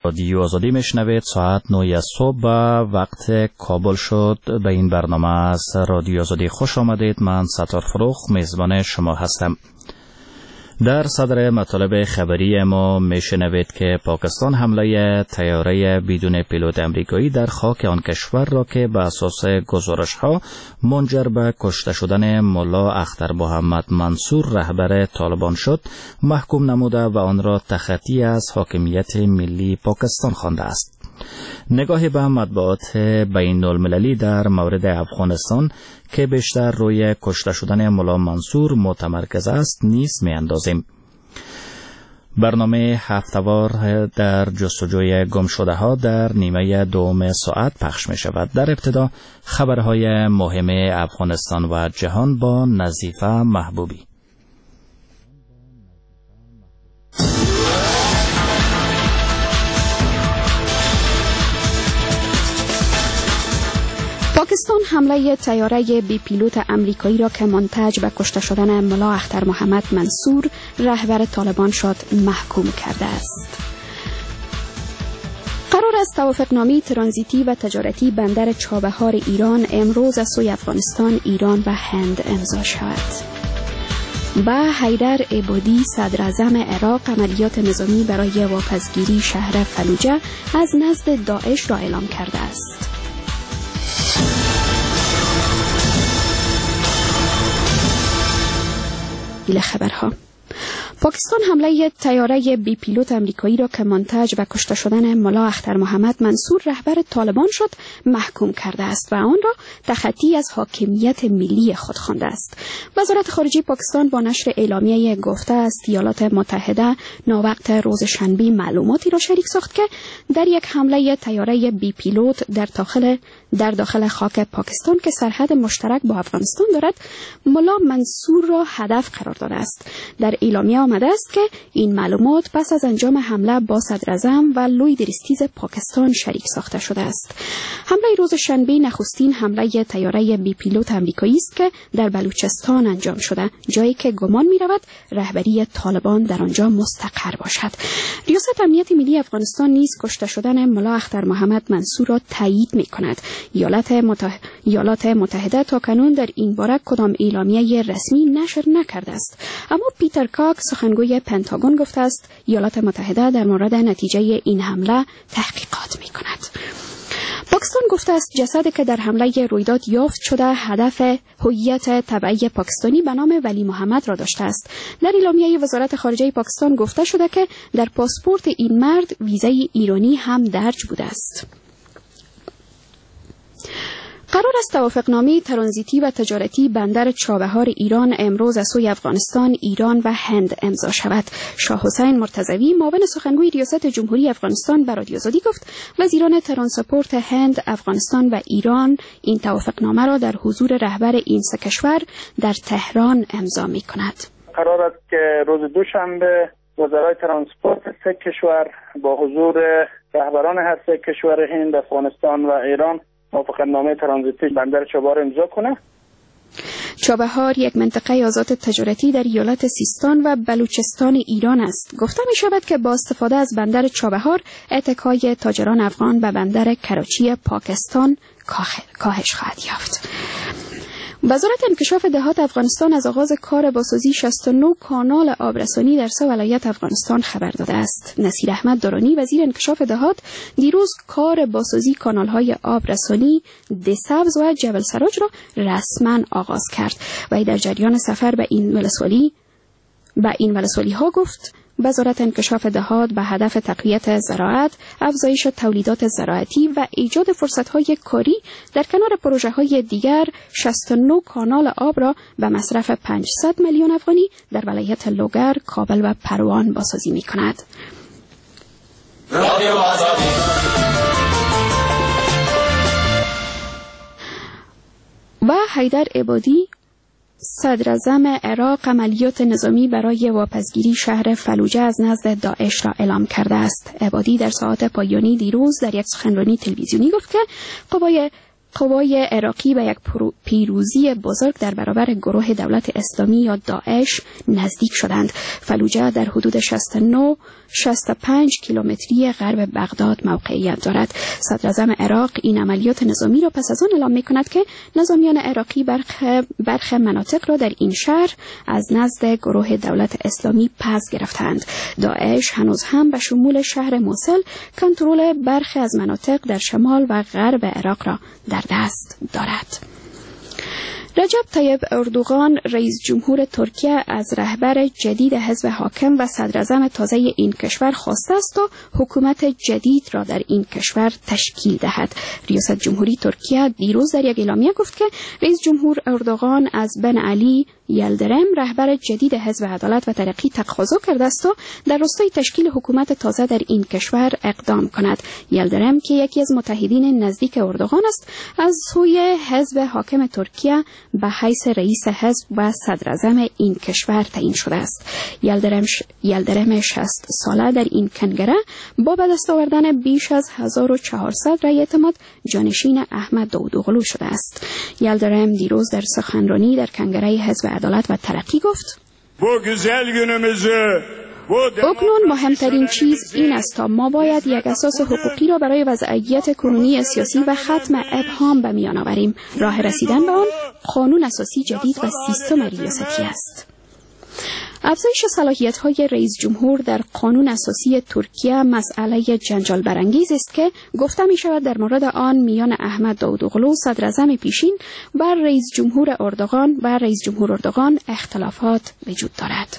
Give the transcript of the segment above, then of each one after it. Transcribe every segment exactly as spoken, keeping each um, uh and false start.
رادیو آزادی میشنوید. ساعت نه صبح وقت کابل شد. به این برنامه از رادیو آزادی خوش آمدید. من ستار فروخ میزبان شما هستم. در صدر مطالب خبری ما میشنوید که پاکستان حمله طیاره بدون پیلوت امریکایی در خاک آن کشور را که به اساس گزارش‌ها منجر به کشته شدن ملا اختر محمد منصور رهبر طالبان شد محکوم نموده و آن را تخطی از حاکمیت ملی پاکستان خوانده است. نگاهی به مطبوعات بین المللی در مورد افغانستان که بیشتر روی کشته شدن ملا منصور متمرکز است نیز می اندازیم. برنامه هفته‌وار در جستجوی گم شده ها در نیمه دوم ساعت پخش می شود. در ابتدا خبرهای مهم افغانستان و جهان با نظیفه محبوبی. پاکستان حمله طیاره بی پیلوت امریکایی را که منتج به کشته شدن ملا اختر محمد منصور رهبر طالبان شد محکوم کرده است. قرار است توافقنامه ترانزیتی و تجارتی بندر چابهار ایران امروز از سوی افغانستان، ایران و هند امضا شود. با حیدر عبادی صدر اعظم عراق عملیات نظامی برای واپسگیری شهر فلوجه از نزد داعش را اعلام کرده است. خبرها. پاکستان حمله طیاره بی پیلوت امریکایی را که منتج به کشته شدن ملا اختر محمد منصور رهبر طالبان شد محکوم کرده است و آن را تخطی از حاکمیت ملی خود خوانده است. وزارت خارجه پاکستان با نشر اعلامیه گفته است ایالات متحده ناوقت روز شنبه معلوماتی را شریک ساخت که در یک حمله طیاره بی پیلوت در داخل در داخل خاک پاکستان که سرحد مشترک با افغانستان دارد ملا منصور را هدف قرار داده است. در اعلامیه آمده است که این معلومات پس از انجام حمله با صدر اعظم و لوی درستیز پاکستان شریک ساخته شده است. حمله روز شنبه نخستین حمله طیاره بی پیلوت امریکایی است که در بلوچستان انجام شده، جایی که گمان می رود رهبری طالبان در آنجا مستقر باشد. ریاست امنیت ملی افغانستان نیز کشته شدن ملا اختر محمد منصور را تایید می کند. ایالات متحده ایالات متحده تا کنون در این باره کدام اعلامیه رسمی نشر نکرده است، اما پیتر کاک سخنگوی پنتاگون گفته است ایالات متحده در مورد نتیجه این حمله تحقیقات می کند. پاکستان گفته است جسدی که در حمله رویداد یافت شده هدف هویت تبعی پاکستانی به نام ولی محمد را داشته است. در اعلامیه وزارت خارجه پاکستان گفته شده که در پاسپورت این مرد ویزای ایرانی هم درج بوده است. قرار است توافقنامه ترانزیتی و تجارتی بندر چابهار ایران امروز از سوی افغانستان، ایران و هند امضا شود. شاه حسین مرتضوی معاون سخنگوی ریاست جمهوری افغانستان به رادیو آزادی گفت وزیران ترانسپورت هند، افغانستان و ایران این توافقنامه را در حضور رهبر این سه کشور در تهران امضا می کند. قرار است که روز دوشنبه وزرای ترانسپورت سه کشور با حضور رهبران هر سه کشور هند، افغانستان و ایران موافقتنامه ترانزیتی بندر چابهار امضا کنه. چابهار یک منطقه آزاد تجارتی در ایالات سیستان و بلوچستان ایران است. گفته می شود که با استفاده از بندر چابهار اتکای تاجران افغان به بندر کراچی پاکستان کاهش خواهد یافت. وزارت انکشاف دهات افغانستان از آغاز کار بازسازی شصت و نه کانال آبرسانی در سه ولایت افغانستان خبر داده است. نصیر احمد درانی وزیر انکشاف دهات دیروز کار بازسازی کانال‌های آبرسانی دسبز و جبل سراج را رسما آغاز کرد و در جریان سفر به این ولسوالی به این ولسوالی ها گفت وزارت انکشاف دهات به هدف تقویت زراعت، افزایش تولیدات زراعتی و ایجاد فرصت‌های کاری در کنار پروژه‌های دیگر شصت و نه کانال آب را به مصرف پانصد میلیون افغانی در ولایت لوگر، کابل و پروان بازسازی می‌کند. و حیدر عبادی صدر اعظم عراق عملیات نظامی برای واپسگیری شهر فلوجه از نزد داعش را اعلام کرده است. عبادی در ساعات پایانی دیروز در یک سخنرانی تلویزیونی گفت که قوای قوای عراقی به یک پیروزی بزرگ در برابر گروه دولت اسلامی یا داعش نزدیک شدند. فلوجه در حدود شصت و نه شصت و پنج کیلومتری غرب بغداد موقعیت دارد. صدر اعظم عراق این عملیات نظامی را پس از آن اعلام می کند که نظامیان عراقی برخ برخ مناطق را در این شهر از نزد گروه دولت اسلامی پس گرفتند. داعش هنوز هم به شمول شهر موصل کنترل برخی از مناطق در شمال و غرب عراق را در دست دارد. رجب طیب اردوغان رئیس جمهور ترکیه از رهبر جدید حزب حاکم و صدر اعظم تازه این کشور خواسته است تا حکومت جدید را در این کشور تشکیل دهد. ریاست جمهوری ترکیه دیروز در یک اعلامیه گفت که رئیس جمهور اردوغان از بن علی یلدرم رهبر جدید حزب عدالت و ترقی تقاضا کرده است تا در راستای تشکیل حکومت تازه در این کشور اقدام کند. یلدرم که یکی از متحدین نزدیک اردوغان است، از سوی حزب حاکم ترکیه به حیث رئیس حزب و صدر اعظم این کشور تعیین شده است. یلدرم ش... یلدرم شصت ساله در این کنگره با به دست آوردن بیش از هزار و çهارصد رای اعتماد جانشین احمد داوودوغلو شده است. یلدرم دیروز در سخنرانی در کنگره حزب عدالت و ترقی گفت: اکنون مهمترین چیز این است تا ما باید یک اساس حقوقی را برای وضعیت کنونی سیاسی و ختم ابهام به میان آوریم. راه رسیدن به آن قانون اساسی جدید و سیستم ریاستی است. افزایش صلاحیت‌های رئیس جمهور در قانون اساسی ترکیه مسئله جنجال برانگیز است که گفته می‌شود در مورد آن میان احمد داوودوغلو صدر اعظم پیشین و رئیس جمهور اردوغان و رئیس جمهور اردوغان اختلافات وجود دارد.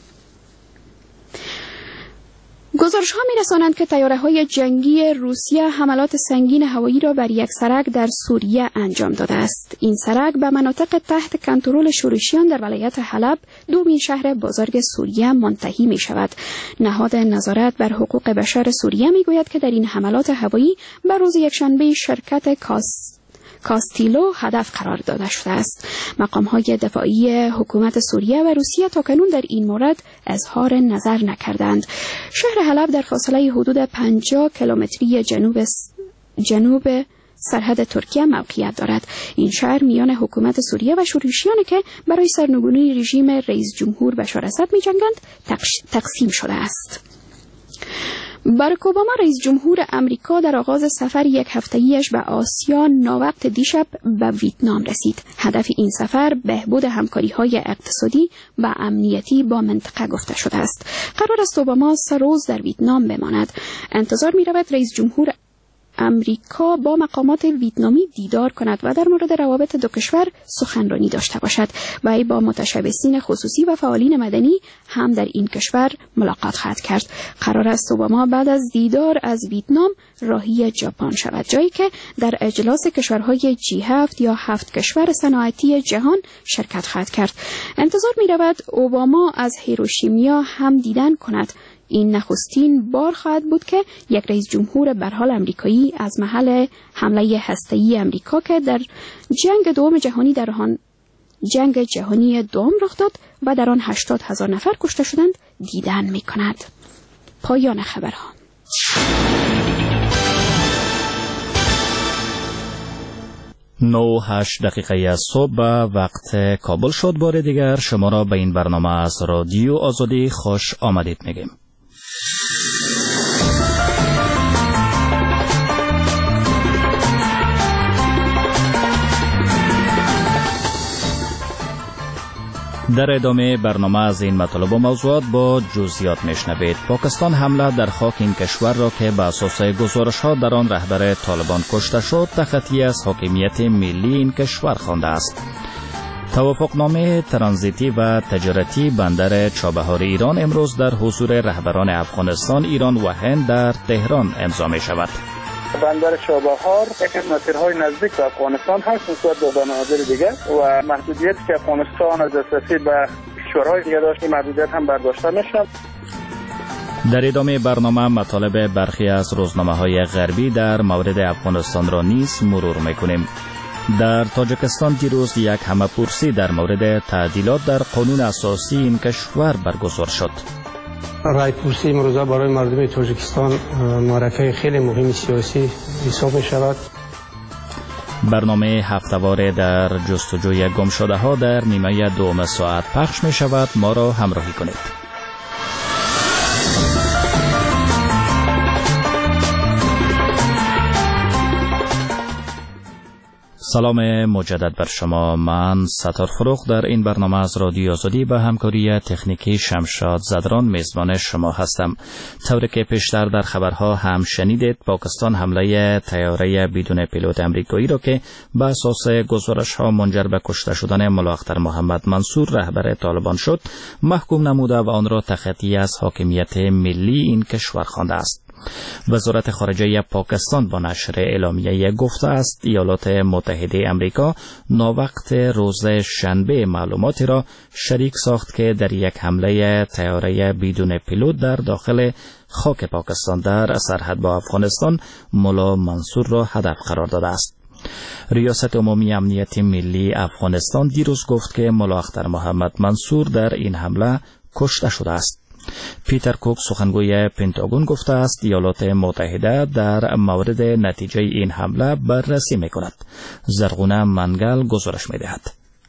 گزارش ها می رسانند که طیاره های جنگی روسیه حملات سنگین هوایی را بر یک سرک در سوریه انجام داده است. این سرک به مناطق تحت کنترل شورشیان در ولایت حلب، دومین شهر بزرگ سوریه، منتهی می شود. نهاد نظارت بر حقوق بشر سوریه می گوید که در این حملات هوایی بر روز یکشنبه شرکت کاس کاستیلو هدف قرار داده شده است. مقام‌های دفاعی حکومت سوریه و روسیه تاکنون در این مورد اظهار نظر نکردند. شهر حلب در فاصله حدود پنجاه کیلومتری جنوب جنوب سرحد ترکیه موقعیت دارد. این شهر میان حکومت سوریه و شورشیانی که برای سرنگونی رژیم رئیس جمهور بشار اسد می‌جنگند تقسیم شده است. باراک اوباما رئیس جمهور امریکا در آغاز سفر یک هفته‌ایش به آسیا ناوقت دیشب به ویتنام رسید. هدف این سفر بهبود همکاری‌های اقتصادی و امنیتی با منطقه گفته شده است. قرار است اوباما سه روز در ویتنام بماند. انتظار می‌رود رئیس جمهور امریکا با مقامات ویتنامی دیدار کند و در مورد روابط دو کشور سخنرانی داشته باشد. وی با متشبثین خصوصی و فعالین مدنی هم در این کشور ملاقات خواهد کرد. قرار است اوباما بعد از دیدار از ویتنام راهی ژاپن شود، جایی که در اجلاس کشورهای جی هفت یا هفت کشور صنعتی جهان شرکت خواهد کرد. انتظار می رود اوباما از هیروشیما هم دیدن کند. این نخستین بار خواهد بود که یک رئیس جمهور به هر حال آمریکایی از محل حمله هسته‌ای آمریکا که در جنگ دوم جهانی در آن جنگ جهانی دوم رخ داد و در آن هشتاد هزار نفر کشته شدند دیدن می کند. پایان خبرها. نو هشت دقیقه از صبح وقت کابل شد. بار دیگر شما را به این برنامه از رادیو آزادی خوش آمدید میگیم. در ادامه برنامه از این مطالب و موضوعات با جزئیات میشنوید. پاکستان حمله در خاک این کشور را که به اساس گزارش ها در آن رهبر طالبان کشته شد تخطی از حاکمیت ملی این کشور خوانده است. توافقنامه ترانزیتی و تجارتی بندر چابهار ایران امروز در حضور رهبران افغانستان، ایران و هند در تهران امضا می شود. بندر چابهار یکی از مسیرهای نزدیک به افغانستان هست نسبت به مناظر دیگه و محدودیتی که افغانستان از دسترسی به کشورهای دیگه داشت این محدودیت هم برداشته میشه. در ادامه برنامه مطالب برخی از روزنامه‌های غربی در مورد افغانستان را نیز مرور میکنیم. در تاجیکستان دیروز یک همه‌پرسی در مورد تعدیلات در قانون اساسی این کشور برگزار شد. رایپرسی امروزه برای مردم تاجیکستان معرکه خیلی مهم سیاسی حساب می شود. برنامه هفته‌واره در جستجوی گمشده ها در نیمه دوم ساعت پخش می شود. ما را همراهی کنید. سلام مجدد بر شما. من ستار فروخ در این برنامه از رادیو آزادی به همکاری تکنیکی شمشاد زدران میزبان شما هستم. طوری که پیشتر در خبرها هم شنیدید، پاکستان حمله طیاره بدون پیلوت امریکایی را که به اساس گزارش ها منجر به کشته شدن ملا اختر محمد منصور رهبر طالبان شد محکوم نموده و آن را تخطی از حاکمیت ملی این کشور خوانده است. وزارت خارجه پاکستان با نشر اعلامیه گفته است ایالات متحده امریکا ناوقت روز شنبه معلوماتی را شریک ساخت که در یک حمله طیاره بدون پیلوت در داخل خاک پاکستان در سرحد با افغانستان ملا منصور را هدف قرار داده است. ریاست عمومی امنیت ملی افغانستان دیروز گفت که ملا اختر محمد منصور در این حمله کشته شده است. پیتر کوک سخنگوی پنتاگون گفته است ایالات متحده در مورد نتیجه این حمله بررسی می‌کند. زرغونه منگل گزارش می‌دهد.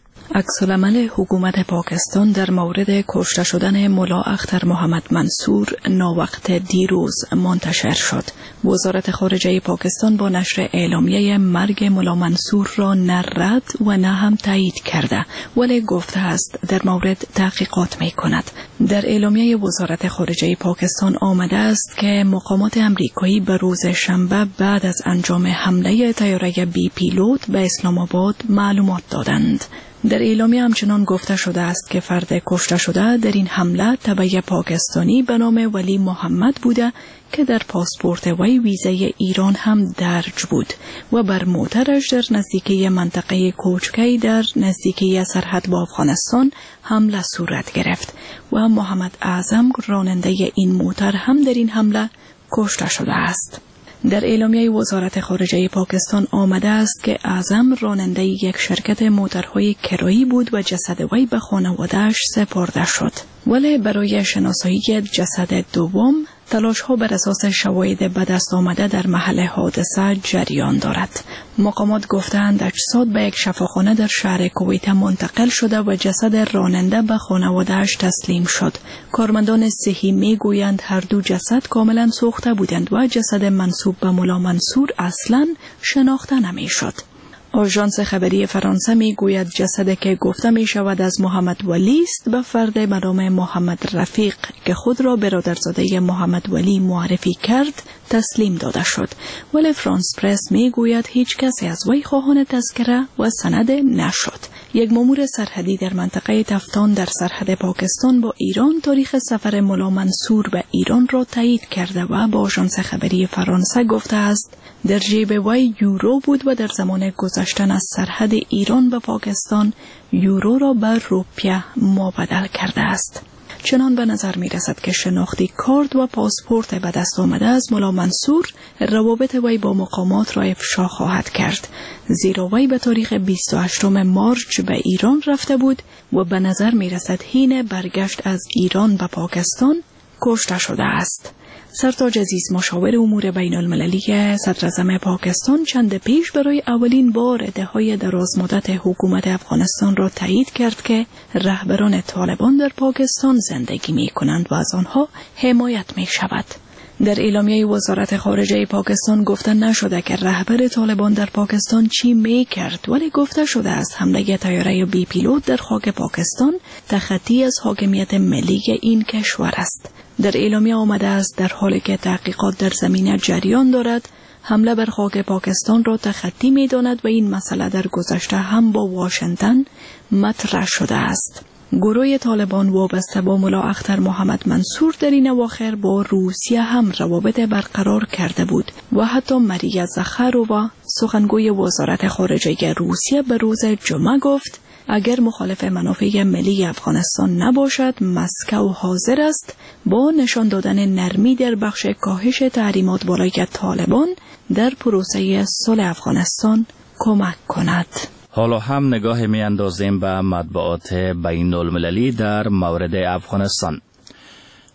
عکس‌العمل حکومت پاکستان در مورد کشته شدن ملا اختر محمد منصور ناوقت دیروز منتشر شد. وزارت خارجه پاکستان با نشر اعلامیه مرگ ملا منصور را نه رد و نه هم تایید کرده، ولی گفته است در مورد تحقیقات می کند. در اعلامیه وزارت خارجه پاکستان آمده است که مقامات امریکایی به روز شنبه بعد از انجام حمله طیاره بی پیلوت به اسلام آباد معلومات دادند. در اعلامیه همچنان گفته شده است که فرد کشته شده در این حمله تبع پاکستانی به نام ولی محمد بوده که در پاسپورت وی ویزای ایران هم درج بود و بر موترش در نزدیکی منطقه کوچکی در نزدیکی سرحد با افغانستان حمله صورت گرفت و محمد اعظم راننده این موتر هم در این حمله کشته شده است. در اعلامیه وزارت خارجه پاکستان آمده است که اعظم راننده یک شرکت موترهای کرایی بود و جسد وی به خانواده‌اش سپرده شد. ولی برای شناسایی جسد دوم تلاش ها بر اساس شواهد به دست آمده در محل حادثه جریان دارد. مقامات گفتند اجساد به یک شفاخانه در شهر کویت منتقل شده و جسد راننده به خانواده‌اش تسلیم شد. کارمندان صحی میگویند هر دو جسد کاملا سوخته بودند و جسد منسوب به ملا منصور اصلا شناخته نمیشد. آژانس خبری فرانسه می گوید جسدی که گفته می شود از محمد ولی است به فرد به نام محمد رفیق که خود را برادرزاده محمد ولی معرفی کرد تسلیم داده شد، ولی فرانس پرس می گوید هیچ کسی از وی خواهان تذکره و سند نشد. یک مامور سرحدی در منطقه تفتان در سرحد پاکستان با ایران تاریخ سفر ملا منصور به ایران را تایید کرده و با آژانس خبری فرانسه گفته است در جیب وی یورو بود و در زمان گذشتن از سرحد ایران به پاکستان یورو را به روپیه مبادله کرده است. چنان به نظر می رسد که شناختی کارت و پاسپورت به دست آمده از ملا منصور روابط وی با مقامات را افشا خواهد کرد، زیرا وی به تاریخ بیست و هشتم مارچ به ایران رفته بود و به نظر می رسد حین برگشت از ایران به پاکستان کشته شده است. سرتاج عزیز مشاور امور بین المللی صدراعظم پاکستان چند پیش برای اولین بار ادعای دراز مدت حکومت افغانستان را تایید کرد که رهبران طالبان در پاکستان زندگی می کنند و از آنها حمایت می شود. در اعلامیه وزارت خارجه پاکستان گفته نشده که رهبر طالبان در پاکستان چی می کرد، ولی گفته شده است حمله طیاره بی پیلوت در خاک پاکستان تخطی از حاکمیت ملی این کشور است. در اعلامیه آمده است در حالی که تحقیقات در زمینه جریان دارد حمله بر خاک پاکستان را تخطی می داند و این مسئله در گذشته هم با واشنگتن مطرح شده است. گروه طالبان وابسته با ملا اختر محمد منصور در این اواخر با روسیه هم روابط برقرار کرده بود و حتی ماریا زخارۆوا سخنگوی وزارت خارجه روسیه به روز جمعه گفت اگر مخالف منافع ملی افغانستان نباشد مسکو حاضر است با نشان دادن نرمی در بخش کاهش تحریمات بالای طالبان در پروسه صلح افغانستان کمک کند. حالا هم نگاه می اندازیم به مطبوعات بین المللی در مورد افغانستان.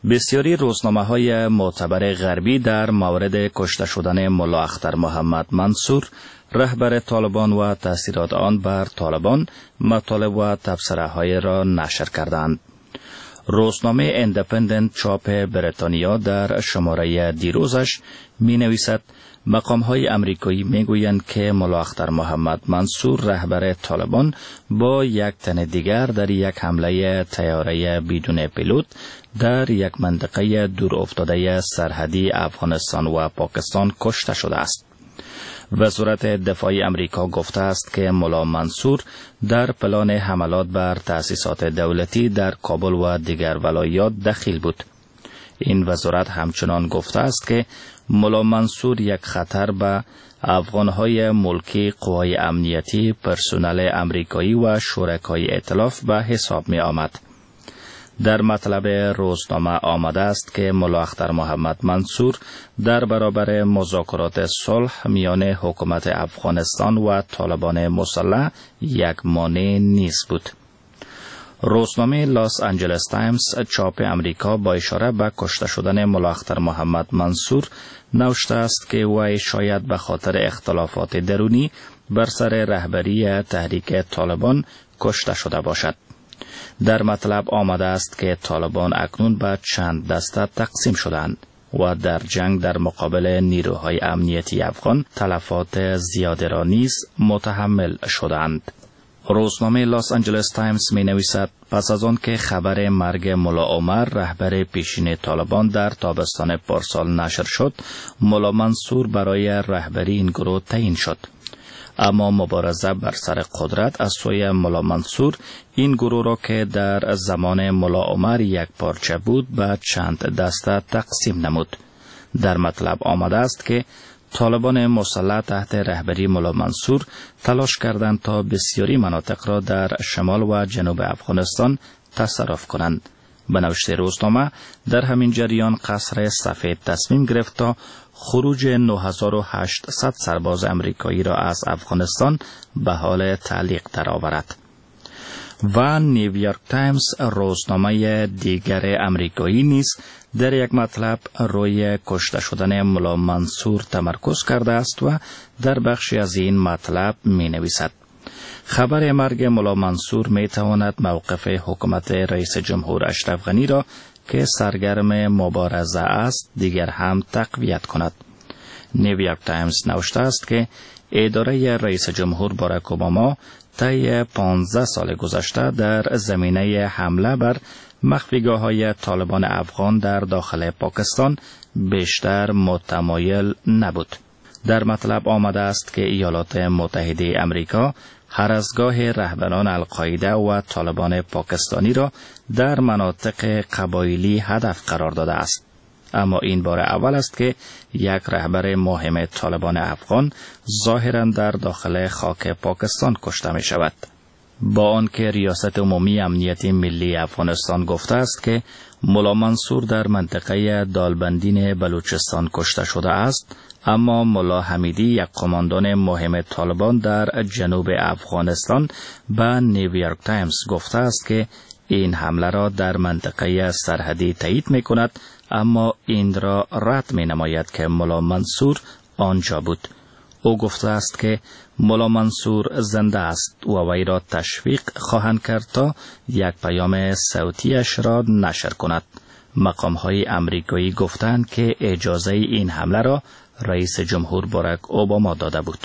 بسیاری روزنامه‌های معتبر غربی در مورد کشته شدن ملا اختر محمد منصور رهبر طالبان و تاثیرات آن بر طالبان مطالب و تبصره‌های را نشر کردند. روزنامه ایندیپندنت چاپ بریتانیا در شماره دیروزش می نویسد مقام‌های امریکایی می گویند که ملا اختر محمد منصور رهبر طالبان با یک تن دیگر در یک حمله طیاره بدون پیلوت در یک منطقه دور افتاده سرحدی افغانستان و پاکستان کشته شده است. وزارت دفاع امریکا گفته است که ملا منصور در پلان حملات بر تأسیسات دولتی در کابل و دیگر ولایات دخیل بود. این وزارت همچنان گفته است که ملا منصور یک خطر به افغانهای ملکی، قوای امنیتی، پرسنل امریکایی و شرکای ائتلاف به حساب می آمد. در مطلب روزنامه آمده است که ملا اختر محمد منصور در برابر مذاکرات صلح میان حکومت افغانستان و طالبان مسلح یک مانع نیست بود. روزنامه لاس آنجلس تایمز چاپ امریکا با اشاره به کشته شدن ملا اختر محمد منصور نوشته است که وی شاید به خاطر اختلافات درونی بر سر رهبری تحریک طالبان کشته شده باشد. در مطلب آمده است که طالبان اکنون به چند دسته تقسیم شدند و در جنگ در مقابل نیروهای امنیتی افغان تلفات زیاده را نیز متحمل شدند. روزنامه لاس آنجلس تایمز می نویسد پس از آن که خبر مرگ ملا عمر رهبر پیشین طالبان در تابستان پارسال نشر شد، ملا منصور برای رهبری این گروه تعیین شد. اما مبارزه بر سر قدرت از سوی ملا منصور این گروه را که در زمان ملا عمر یک پارچه بود به چند دسته تقسیم نمود. در مطلب آمده است که طالبان مسلح تحت رهبری ملا منصور تلاش کردند تا بسیاری مناطق را در شمال و جنوب افغانستان تصرف کنند. به نوشته روزنامه در همین جریان قصر سفید تصمیم گرفت تا خروج نه هزار و هشتصد سرباز امریکایی را از افغانستان به حال تعلیق درآورد. و نیویورک تایمز روزنامه دیگر امریکایی نیز در یک مطلب روی کشته شدن ملا منصور تمرکز کرده است و در بخشی از این مطلب می نویسد خبر مرگ ملا منصور می تواند موقف حکومت رئیس جمهور اشرف غنی را که سرگرم مبارزه است دیگر هم تقویت کند. نیویورک تایمز نوشته است که اداره رئیس جمهور باراک اوباما طی پانزده سال گذشته در زمینه حمله بر مخفیگاه‌های طالبان افغان در داخل پاکستان بیشتر متمایل نبود. در مطلب آمده است که ایالات متحده امریکا هر از گاه رهبران القاعده و طالبان پاکستانی را در مناطق قبایلی هدف قرار داده است. اما این بار اول است که یک رهبر مهم طالبان افغان ظاهراً در داخل خاک پاکستان کشته می شود. با آنکه ریاست عمومی امنیت ملی افغانستان گفته است که ملا منصور در منطقه دالبندین بلوچستان کشته شده است، اما ملا حمیدی یک قماندان مهم طالبان در جنوب افغانستان به نیویورک تایمز گفته است که این حمله را در منطقه سرحدی تایید می کند، اما این را رد می نماید که ملا منصور آنجا بود. او گفته است که ملا منصور زنده است و وی را تشویق خواهند کرد تا یک پیام صوتیش را نشر کند. مقام‌های امریکایی گفتند که اجازه این حمله را رئیس جمهور باراک اوباما داده بود.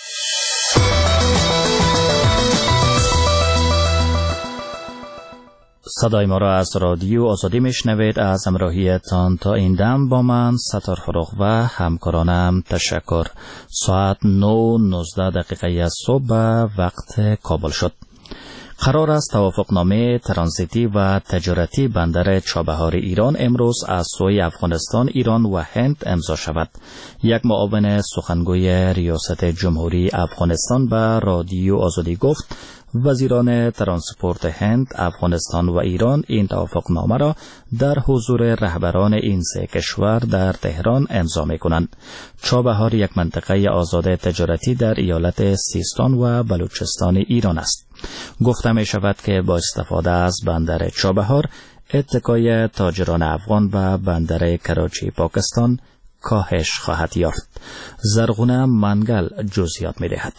صدای ما را از رادیو آزادی میشنوید. از همراهیتان تا این دم با من ستار فروغ و همکارانم تشکر. ساعت نه نوزده دقیقه از صبح وقت کابل شد. قرار است توافقنامه ترانزیتی و تجارتی بندر چابهار ایران امروز از سوی افغانستان، ایران و هند امضا شود. یک معاون سخنگوی ریاست جمهوری افغانستان به رادیو آزادی گفت وزیران ترانسپورت هند، افغانستان و ایران این توافقنامه را در حضور رهبران این سه کشور در تهران امضا می‌کنند. چابهار یک منطقه آزاد تجارتی در ایالت سیستان و بلوچستان ایران است. گفته می شود که با استفاده از بندر چابهار اتکای تاجران افغان و بندر کراچی پاکستان کاهش خواهد یافت. زرغونه منگل جزئیات می‌دهد.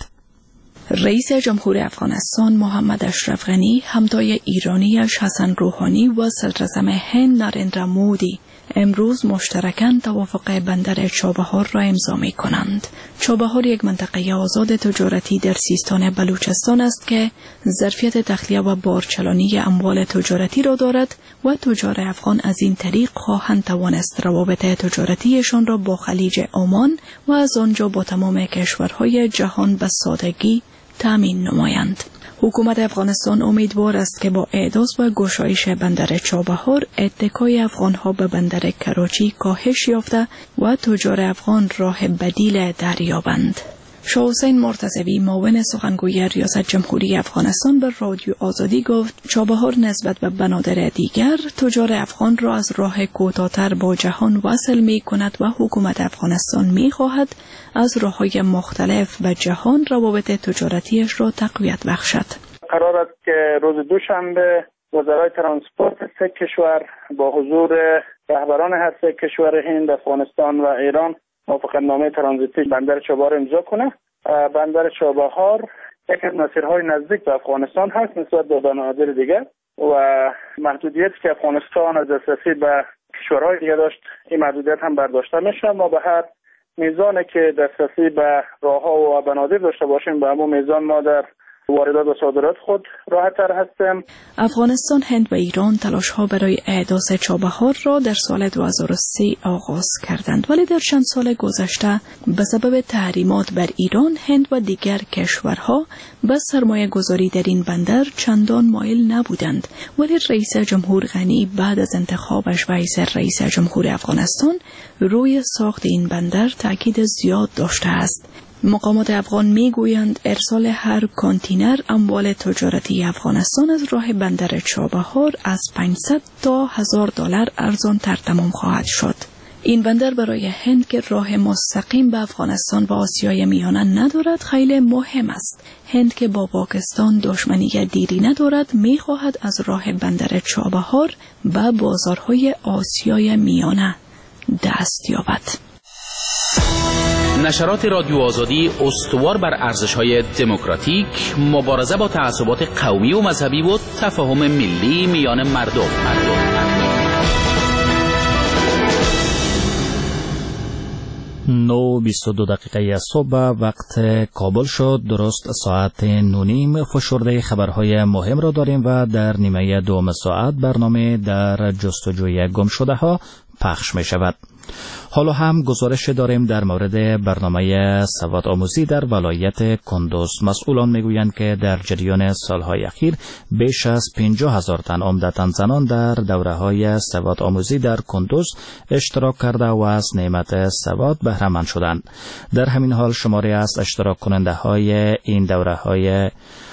رئیس جمهور افغانستان محمد اشرف غنی، همتای ایرانیش حسن روحانی و صدراعظم هند نریندرا مودی امروز مشترکاً توافق بندر چابهار را امضا می کنند. چابهار یک منطقه آزاد تجارتی در سیستان بلوچستان است که ظرفیت تخلیه و بارچلانی اموال تجارتی را دارد و تجار افغان از این طریق خواهند توانست روابط تجارتیشان را با خلیج عمان و از آنجا با تمام کشورهای جهان به سادگی تامین نمایند. حکومت افغانستان امیدوار است که با احداث و گشایش بندر چابهار اتکای افغانها به بندر کراچی کاهش یافته و تجار افغان راه بدیل دریابند. شاه حسین مرتضوی معاون سخنگوی ریاست جمهوری افغانستان به رادیو آزادی گفت چابهار نسبت به بنادر دیگر تجار افغان را از راه کوتاه‌تر با جهان وصل می کند و حکومت افغانستان می خواهد از راه‌های مختلف به جهان روابط تجارتیش را تقویت بخشد. قرار است که روز دوشنبه وزرای ترانسپورت سه کشور با حضور رهبران هر سه کشور هند، افغانستان و ایران موافقتنامه ترانزیتی بندر چابهار امضا کنه. بندر چابهار یک از مسیرهای نزدیک به افغانستان هست نسبت به بنادر دیگر و محدودیتی که افغانستان از دسترسی به کشورهای دیگر داشت این محدودیت هم برداشته میشه. ما به هر میزانی که دسترسی به راهها و بنادر داشته باشیم به همون میزان ما در واردات و صادرات خود راحت‌تر هستیم. افغانستان، هند و ایران تلاش‌ها برای احداث چابهار را در سال دو هزار و سه آغاز کردند، ولی در چند سال گذشته به سبب تحریمات بر ایران، هند و دیگر کشورها به سرمایه گذاری در این بندر چندان مایل نبودند. ولی رئیس جمهور غنی بعد از انتخابش به حیث رئیس جمهور افغانستان روی ساخت این بندر تاکید زیاد داشته است. مقامات افغان میگویند ارسال هر کانتینر اموال تجارتی افغانستان از راه بندر چابهار از پانصد تا هزار دلار ارزان تر تمام خواهد شد. این بندر برای هند که راه مستقیم به افغانستان و آسیای میانه ندارد خیلی مهم است. هند که با پاکستان دشمنی دیری ندارد میخواهد از راه بندر چابهار به بازارهای آسیای میانه دست یابد. نشرات رادیو آزادی استوار بر ارزش‌های دموکراتیک، مبارزه با تعصبات قومی و مذهبی و تفاهم ملی میان مردم. نو بیست و دو دقیقه صبح وقت کابل شد. درست ساعت نونیم فشرده خبرهای مهم را داریم و در نیمه دوم ساعت برنامه در جستجوی گم شده ها پخش می شود. حالا هم گزارش داریم در مورد برنامه سواد آموزی در ولایت کندوز. مسئولان میگویند که در جریان سالهای اخیر بیش از پنجاه هزار تن عمدتاً زنان در دوره‌های سواد آموزی در کندوز اشتراک کرده و از نعمت سواد بهره مند شدند. در همین حال شماری از اشتراک کننده های این دوره‌های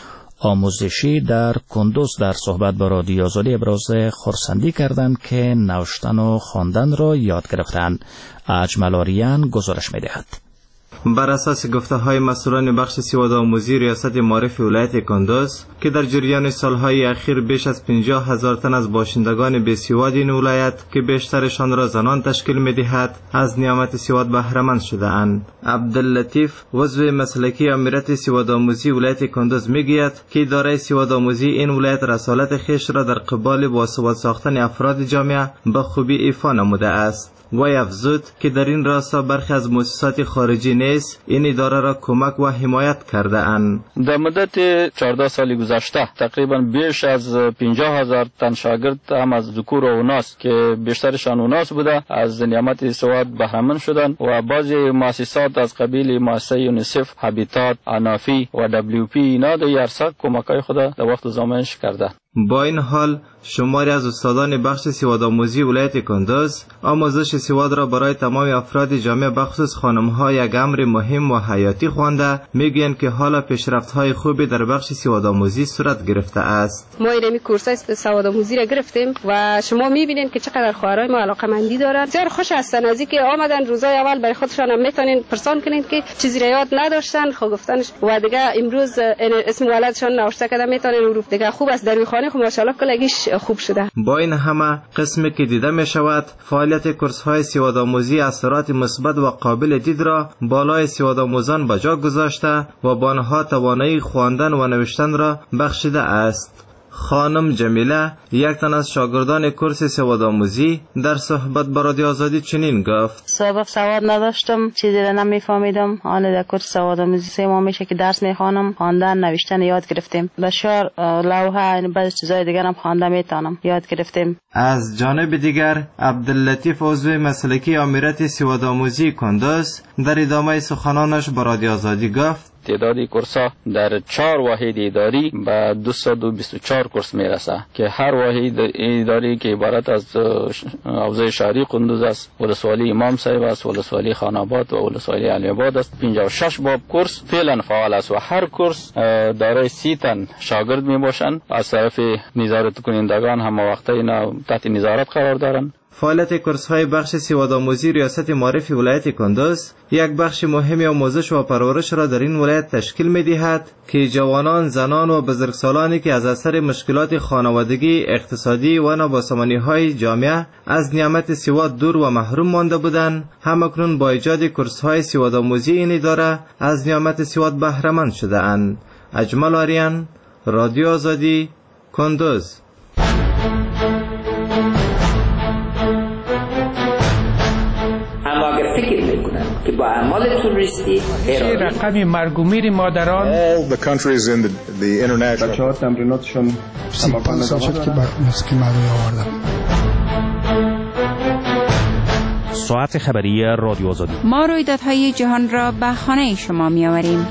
آموزشی در کندوز در صحبت با رادیو آزادی ابراز خرسندی کردند که نوشتن و خواندن را یاد گرفتند. اجمل آریان گزارش می‌دهد. بر اساس گفته‌های مسئولان بخش سواد آموزی ریاست معارف ولایت کندوز که در جریان سالهای اخیر بیش از پنجاه هزار تن از باشندگان بی‌سواد این ولایت که بیشترشان را زنان تشکیل می‌دهد از نعمت سواد بهره مند شده‌اند. عبداللطیف عضو مسلکی امارت سواد آموزی ولایت کندوز میگوید که اداره سواد آموزی این ولایت رسالت خویش را در قبال باسواد ساختن افراد جامعه به خوبی ایفا نموده است. وی افزود که در این راستا برخی از مؤسسات خارجی نیز این اداره را کمک و حمایت کرده اند. در مدت چهارده سال گذشته تقریبا بیش از پنجاه هزار تن شاگرد هم از ذکور و اناث که بیشترشان اناث بوده از نعمت سواد بهره مند شدند و بعضی مؤسسات از قبیل مؤسسه یونیسف، هابیتات، انافی و دبلیو پی اینا در یارسا کمکای خود در وقت زمانش کرده. با این حال شماری از استادان بخش سواد آموزی ولایت کندوز آموزش سواد را برای تمام افراد جامعه بخصوص خانم‌ها یک امر مهم و حیاتی خوانده میگویند که حالا پیشرفت‌های خوبی در بخش سواد آموزی صورت گرفته است. ما این کورسای سواد آموزی را گرفتیم و شما می‌بینید که چقدر خواهرای ما علاقه‌مندی دارن. بسیار خوش هستن از اینکه آمدن روزای اول برای خودشان هم میتونین پرسان کنین که چیزی را یاد نداشتن خب گفتنش و دیگه امروز اسم ولادشان نوشته کردن میتونن حروف دیگه خوب است در رانندگانی خب ماشاءالله کلگیش خوب شده. با این همه قسمی که دیده می شود فعالیت کورس های سوادآموزی اثرات مثبت و قابل دید را بالای سوادآموزان به جا گذاشته و با آنها توانایی خواندن و نوشتن را بخشیده است. خانم جمیله یک تن از شاگردان کورس سوادآموزی در صحبت با رادیو آزادی چنین گفت: سابق سواد نداشتم، چیزی را نمیفهمیدم. آن در کورس سوادآموزی سه ماه میشه که درس میخوانم، خواندن نوشتن یاد گرفتیم. بسیار لوحه بعضی چیزای دیگر هم خوانده میتونم، یاد گرفتیم. از جانب دیگر عبداللطیف عضو مسلکی آمیرت سوادآموزی کندوز در ادامه سخنانش با رادیو آزادی گفت: تعدادی کورس‌ها در چهار واحد اداری به دویست و بیست و چهار کورس میرسه که هر واحد اداری که عبارت از حوزه شهری قندوز است، ولسوالی امام صاحب است، ولسوالی خان آباد و ولسوالی علی آباد است، پنجاه و شش باب کورس فعلا فعال است و هر کورس دارای سی تن شاگرد می باشند. از طرف نظارت کنندگان هم وقتا اینا تحت نظارت قرار دارند. فعالیت کورس های بخش سوادآموزی ریاست معارف ولایت کندوز یک بخش مهم آموزش و پرورش را در این ولایت تشکیل می دهد که جوانان، زنان و بزرگسالانی که از اثر مشکلات خانوادگی، اقتصادی و نابسامانی های جامعه از نعمت سواد دور و محروم مانده بودند، همکنون با ایجاد کورس های سوادآموزی این اداره از نعمت سواد بهره مند شده اند. اجمل آریان، رادیو آزادی، کندوز. که با اعمال توریستی رقم مرگ و میر مادران all the countries in the, the international بچه‌ها تمریناتشون پنج سال شد که مسکی مردمی آوردم. ساعت خبری رادیو آزادی. ما رویدادهای جهان را به خانه شما می‌آوریم.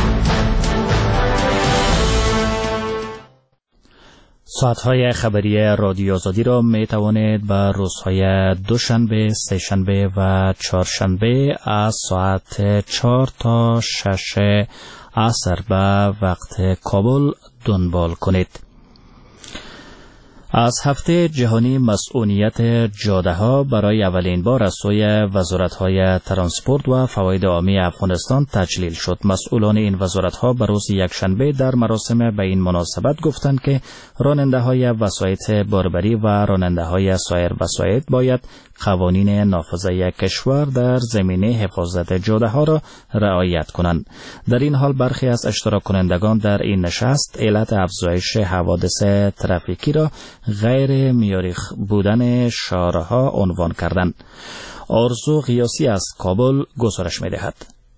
ساعتهای خبری رادیو آزادی را می توانید به روزهای دوشنبه، سه‌شنبه و چهارشنبه از ساعت چهار تا شش عصر به وقت کابل دنبال کنید. از هفته جهانی مسئولیت جاده ها برای اولین بار از سوی وزارت های ترانسپورت و فواید عامی افغانستان تجلیل شد. مسئولان این وزارت ها به روز یکشنبه در مراسم به این مناسبت گفتند که راننده های وسایط باربری و راننده های سایر وسایط باید قوانین نافذه کشور در زمینه حفاظت جاده ها را رعایت کنند. در این حال برخی از اشتراک کنندگان در این نشست علت افزایش حوادث ترافیکی را غیر معیاری بودن شارها عنوان کردند. آرزو غیاسی از کابل گزارش می‌دهد.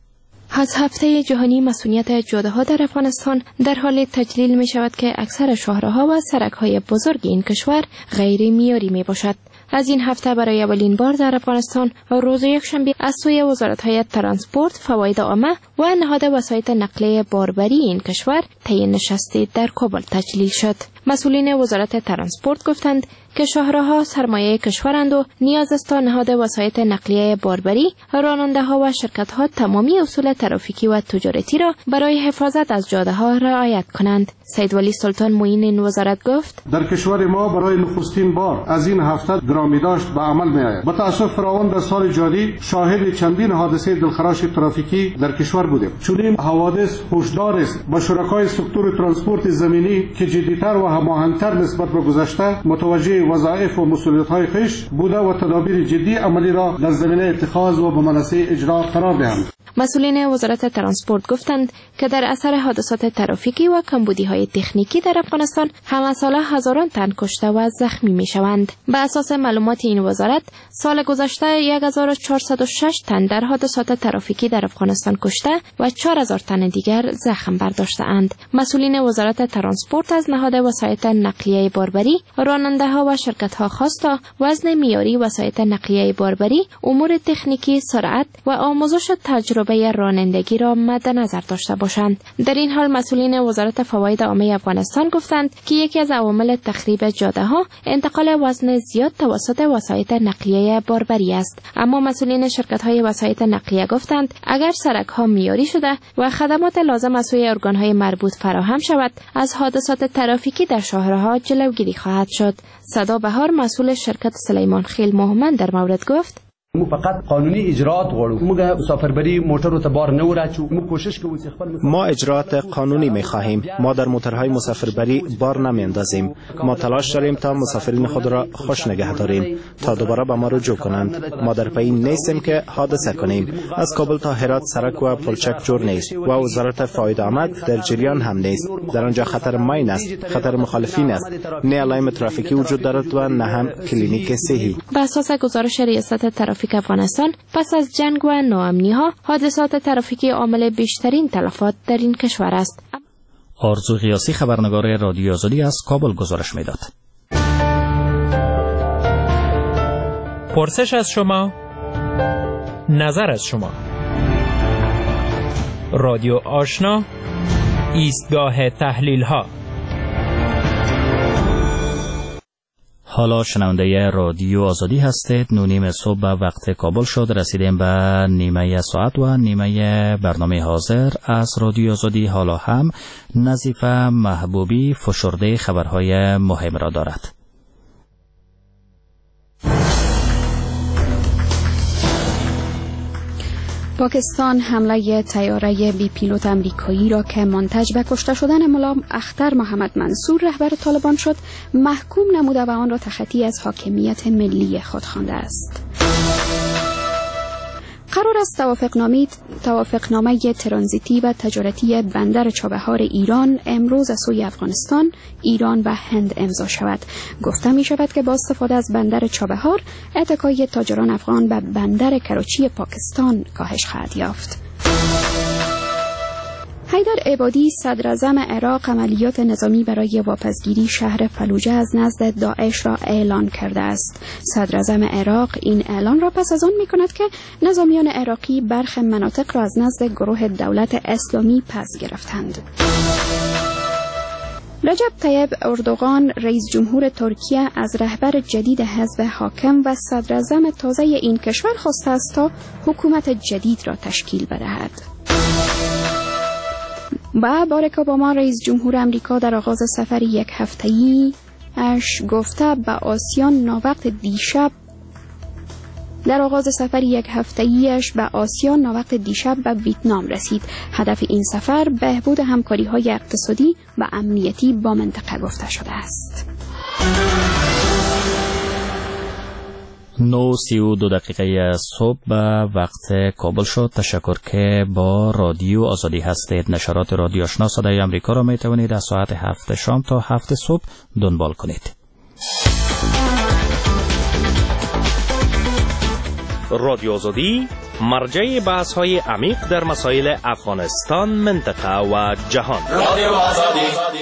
از هفته جهانی مسئولیت جاده‌ها در افغانستان در حال تجلیل می شود که اکثر شاهراها و سرک‌های بزرگ این کشور غیر معیاری می باشد. از این هفته برای اولین بار در افغانستان روز یکشنبه از سوی وزارت‌های ترانسپورت، فواید عامه و نهاد وسایط نقلیه باربری این کشور طی نشستی در کابل تجلیل شد. مسئولین وزارت ترانسپورت گفتند که شاهراها سرمایه کشورند و نیاز است تا نهاد وسایط نقلیه باربری، راننده‌ها و شرکت‌ها تمامی اصول ترافیکی و تجارتی را برای حفاظت از جاده‌ها رعایت کنند. سید ولی سلطان معین این وزارت گفت: در کشور ما برای نخستین بار از این هفته گرامی داشت به عمل می‌آید. با تأسف فراوان در سال جاری شاهد چندین حادثه دلخراش ترافیکی در کشور بودیم. چون این حوادث هشدار است با شرکای سکتور ترانسپورت زمینی که جدی‌تر و هماهنگ‌تر نسبت به گذشته متوجه وظایف و مسئولیت‌های خویش بوده و تدابیر جدی عملی را در زمینه اتخاذ و به منصه اجرا قرار دهند. مسئولین وزارت ترانسپورت گفتند که در اثر حادثات ترافیکی و کمبودی‌های تکنیکی در افغانستان همه ساله هزاران تن کشته و زخمی می‌شوند. به اساس معلومات این وزارت سال گذشته هزار و چهارصد و شش تن در حادثات ترافیکی در افغانستان کشته و چهار هزار تن دیگر زخم برداشته‌اند. مسئولین وزارت ترانسپورت از نهاد وسایط نقلیه باربری، راننده‌ها و شرکت‌ها خواست تا وزن معیاری وسایط نقلیه باربری، امور تکنیکی، سرعت و آموزش تجربه به رانندگی را مد نظر داشته باشند. در این حال مسئولین وزارت فواید عامه افغانستان گفتند که یکی از عوامل تخریب جاده ها انتقال وزن زیاد توسط وسایط نقلیه باربری است. اما مسئولین شرکت های وسایط نقلیه گفتند اگر سرک ها معیاری شده و خدمات لازم از سوی ارگان های مربوط فراهم شود، از حادثات ترافیکی در شاهراها جلوگیری خواهد شد. صدا بهار مسئول شرکت سلیمان خیل محمد در مورد گفت: مو فقط قانونی اجرات غواړو. موږ مسافربری موټرو ته بار نه ورچو. موږ کوشش کوو چې خپل ما اجرات قانونی می‌خواهیم. ما در موتورهای مسافربری بار نمی‌اندازیم. ما تلاش داریم تا مسافرین خود را خوش نگه داریم تا دوباره به ما رجوع کنند. ما در پی نیستیم که حادثه کنیم. از کابل تا هرات سرک و پلچک جور نیست و وزارت فاید آمد در جریان هم نیست. در آنجا خطر ماین است، خطر مخالفین است، نه علائم ترافیکی وجود دارد و نه هم کلینیک صحی. بر اساس گزارش ریاست ترافیک افغانستان، پس از جنگ و ناامنی ها، حادثات ترافیکی عامل بیشترین تلفات در این کشور است. آرزو غیاسی، خبرنگار رادیو آزادی از کابل گزارش میداد. پرسش از شما، نظر از شما. رادیو آشنا، ایستگاه تحلیل ها. حالا شنونده رادیو آزادی هستید. نونیم صبح به وقت کابل شد. رسیدیم به نیمه ساعت و نیمه برنامه حاضر از رادیو آزادی. حالا هم نظیفه محبوبی فشرده خبرهای مهم را دارد. پاکستان حمله طیاره بی پیلوت امریکایی را که منتج به کشته شدن ملا اختر محمد منصور رهبر طالبان شد محکوم نموده و آن را تخطی از حاکمیت ملی خود خوانده است. قرار است توافقنامه توافقنامه ترانزیتی و تجارتی بندر چابهار ایران امروز از سوی افغانستان، ایران و هند امضا شود. گفته می شود که با استفاده از بندر چابهار اتکای تاجران افغان به بندر کراچی پاکستان کاهش خواهد یافت. حیدر عبادی صدراعظم عراق عملیات نظامی برای واپسگیری شهر فلوجه از نزد داعش را اعلان کرده است. صدراعظم عراق این اعلان را پس از آن می کند که نظامیان عراقی برخی مناطق را از نزد گروه دولت اسلامی پس گرفتند. رجب طیب اردوغان رئیس جمهور ترکیه از رهبر جدید حزب حاکم و صدراعظم تازه این کشور خواسته است تا حکومت جدید را تشکیل بدهد. با باراک اوباما رئیس جمهور امریکا در آغاز سفر یک هفته‌ای اش گفته به آسیان ناوقت دیشب در آغاز سفر یک هفته‌ایش به آسیا ناوقت دیشب به ویتنام رسید. هدف این سفر بهبود همکاری‌های اقتصادی و امنیتی با منطقه گفته شده است. نو سی و دو دقیقه صبح به وقت کابل شد. تشکر که با رادیو آزادی هستید. نشرات رادیو آشنا صدای امریکا را می توانید از ساعت هفت شام تا هفت صبح دنبال کنید. رادیو آزادی مرجع بحث های عمیق در مسائل افغانستان، منطقه و جهان. رادیو آزادی.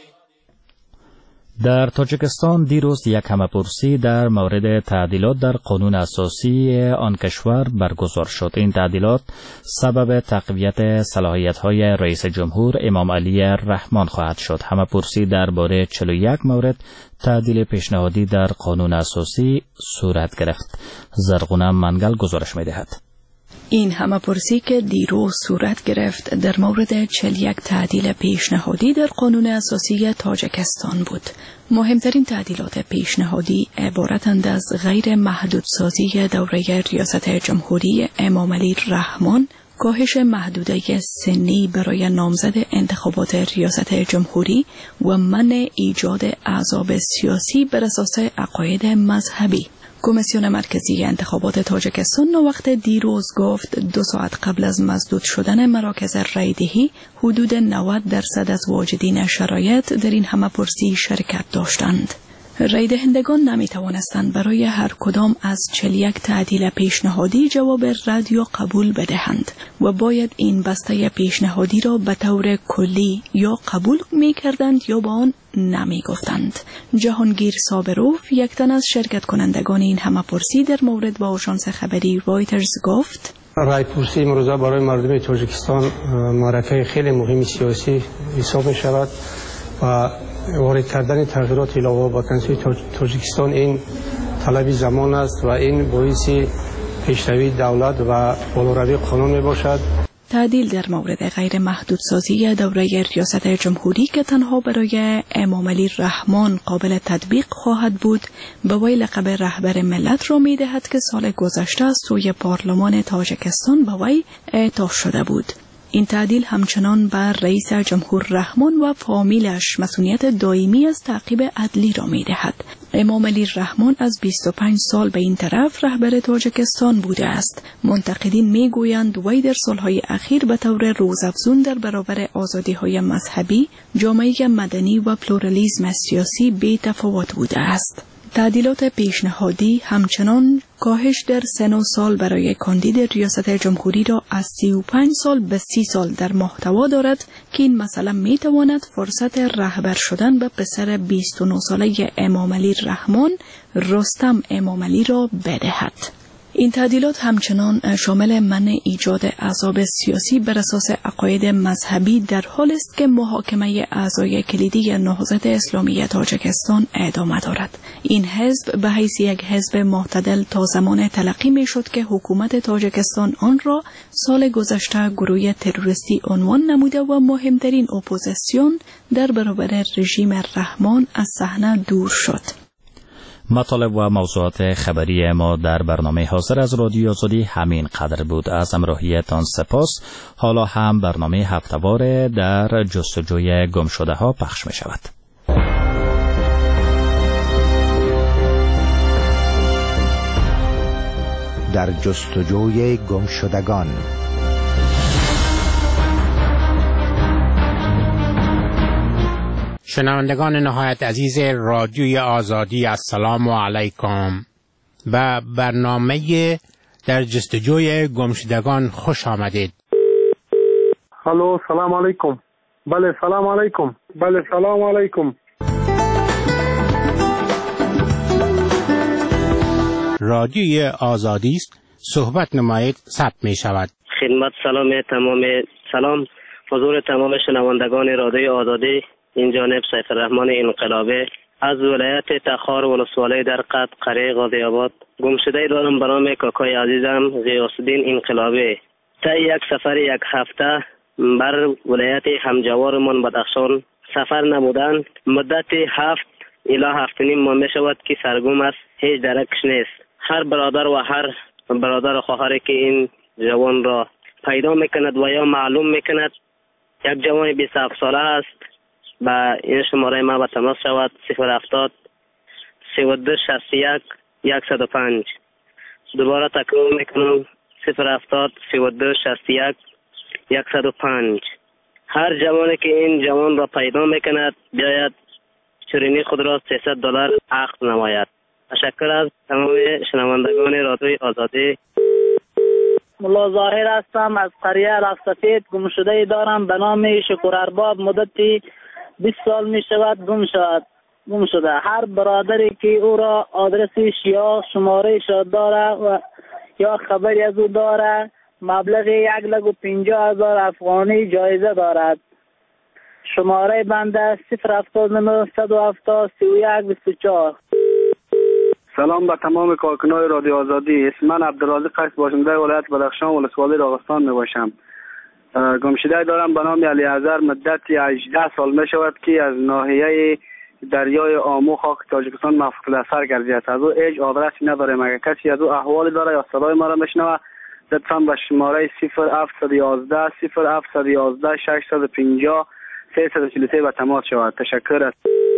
در تاجیکستان دیروز یک همه‌پرسی در مورد تعدیلات در قانون اساسی آن کشور برگزار شد. این تعدیلات سبب تقویت صلاحیت‌های رئیس جمهور امام علی رحمان خواهد شد. همه‌پرسی درباره چهل و یک مورد تعدیل پیشنهادی در قانون اساسی صورت گرفت. زرغونه منگل گزارش می‌دهد. این همه‌پرسی که دیروز صورت گرفت در مورد چهل و یک تعدیل پیشنهادی در قانون اساسی تاجیکستان بود. مهمترین تعدیلات پیشنهادی عبارتند از غیر محدودسازی دوره ریاست جمهوری امام علی رحمان، کاهش محدوده سنی برای نامزد انتخابات ریاست جمهوری و منع ایجاد احزاب سیاسی بر اساس عقاید مذهبی. کمیسیون مرکزی انتخابات تاجیکستان وقت دیروز گفت دو ساعت قبل از مسدود شدن مراکز رایدهی حدود نود درصد از واجدین شرایط در این همه‌پرسی شرکت داشتند. رای دهندگان نمی توانستند برای هر کدام از چهل و یک تعدیل پیشنهادی جواب رد یا قبول بدهند و باید این بسته پیشنهادی را به طور کلی یا قبول می کردند یا با آن نمی گفتند. جهانگیر صابروف یک تن از شرکت کنندگان این همه‌پرسی در مورد با آژانس خبری رایترز گفت: رای پرسی امروزه برای مردم تاجیکستان معرکه خیلی مهم سیاسی حساب می شود و وارد کردن تغییرات علاوه با کنسوی تاجیکستان این طلب زمان است و این باعث پیشروی دولت و بالوروی قانون می باشد. تعدیل در مورد غیر محدودسازی دوره ریاست جمهوری که تنها برای امام علی رحمان قابل تطبیق خواهد بود، به وی لقب رهبر ملت را می دهد که سال گذشته از سوی پارلمان تاجیکستان به وی اعطا شده بود. این تعدیل همچنان بر رئیس جمهور رحمان و فامیلش مسئولیت دائمی از تعقیب عدلی را می دهد. امام علی رحمان از بیست و پنج سال به این طرف رهبر تاجیکستان بوده است. منتقدین می گویند وی در سالهای اخیر به طور روزافزون در برابر آزادی‌های مذهبی، جامعه مدنی و پلورالیسم سیاسی بی تفاوت بوده است. تعدیلات پیشنهادی همچنان کاهش در سن و سال برای کاندید ریاست جمهوری را از سی و پنج سال به سی سال در محتوا دارد که این مسئله می تواند فرصت رهبر شدن به پسر بیست و نه ساله امام علی رحمان، رستم امام علی را بدهد. این تعدیلات همچنان شامل منع ایجاد احزاب سیاسی بر اساس عقاید مذهبی در حال است که محاکمه اعضای کلیدی نهضت اسلامی تاجیکستان ادامه دارد. این حزب به حیث یک حزب معتدل تا زمان تلقی می شد که حکومت تاجیکستان آن را سال گذشته گروه تروریستی عنوان نموده و مهمترین اپوزیسیون در برابر رژیم رحمان از صحنه دور شد. مطالب و موضوعات خبری ما در برنامه حاضر از رادیو آزادی همین قدر بود. از همراهیتان سپاس. حالا هم برنامه هفته‌وار در جستجوی گمشده ها پخش می شود. در جستجوی گمشدگان. شنوندگان نهایت عزیز رادیوی آزادی، السلام علیکم. به برنامه در جستجوی گمشدگان خوش آمدید. الو، سلام علیکم. بله سلام علیکم. بله سلام علیکم. رادیوی آزادی است، صحبت نمایید ثبت می شود. خدمت سلام تمام سلام حضور تمام شنوندگان رادیوی آزادی. این جانب سیف الرحمن انقلابی از ولایت تخار ولسوالی در قد قره غازی آباد گمشده دارم به نام کاکای عزیزم غیاث الدین انقلابی. تا یک سفر یک هفته بر ولایت همجوارمان بدخشان سفر نمودن. مدت هفت الی هفت نیم ماه می شود که سرگم است، هیچ درکش نیست. هر برادر و هر برادر خواهری که این جوان را پیدا میکند و یا معلوم میکند، یک جوان بیست و هفت ساله است، با این شماره ما به تماس شود. صفر هفتاد سی و دو شصت و یک یکصد و پنج. دوباره تکرار میکنم، صفر هفتاد سی و دو شصت و یک یکصد و پنج. هر جوانی که این جوان را پیدا میکند بیاید چرینی خود را سیصد دلار عقد نماید. تشکر از تمام شنوندگان رادیوی آزادی. ملا ظاهر هستم از قریه رفسفید. گمشده دارم به نام شکر ارباب. مدتی بیست سال می شود گم شود گم شده. هر برادری که او را آدرسش یا شماره شد داره و یا خبری از او داره، مبلغ یک لک و پنجاه هزار افغانی جایزه دارد. شماره بنده صفر هفتاد نه صد و هفتاد سی و یک بیست و چهار. سلام به تمام کارکنان رادیو آزادی. اسم من عبدالرازق است، باشنده ولایت بدخشان ولسوالی داغستان می باشم. گمشده دارم به نام علی اظهر. مدت هجده سال می شود که از ناحیه دریای آمو خاک تاجیکستان مفقود اثر گردیده است. از او هیچ آدرسی نداریم. اگر کسی از او احوالی داره یا صدای ما را میشنوه، لطفاً به شماره صفر هفتصد و یازده صفر هفتصد و یازده ششصد و پنجاه سیصد و چهل و سه به تماس شود. تشکر.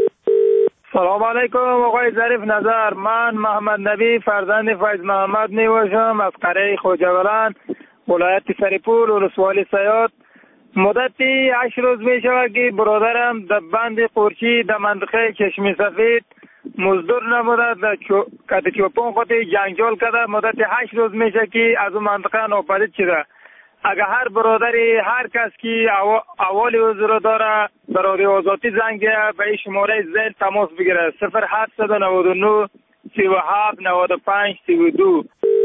سلام علیکم آقای ظریف نظر. من محمد نبی فرزند فیض محمد می باشم از قریه خوجاولان ولایت سریپور ولسوالی سیاد. مدتی هشت روز می شود که برادرم در بند قورچی در منطقه چشم سفید مزدور نموده در کت چوپان خود جنجال کرده. مدت هشت روز می شود که از اون منطقه ناپدید شده. اگر هر برادری هر کس که اوالی حضور داره در رادیو آزادی زنگ به این شماره زیل تماس بگیره. صفر هفتصد و نود و نه سی و هفت نود و پنج سی و دو.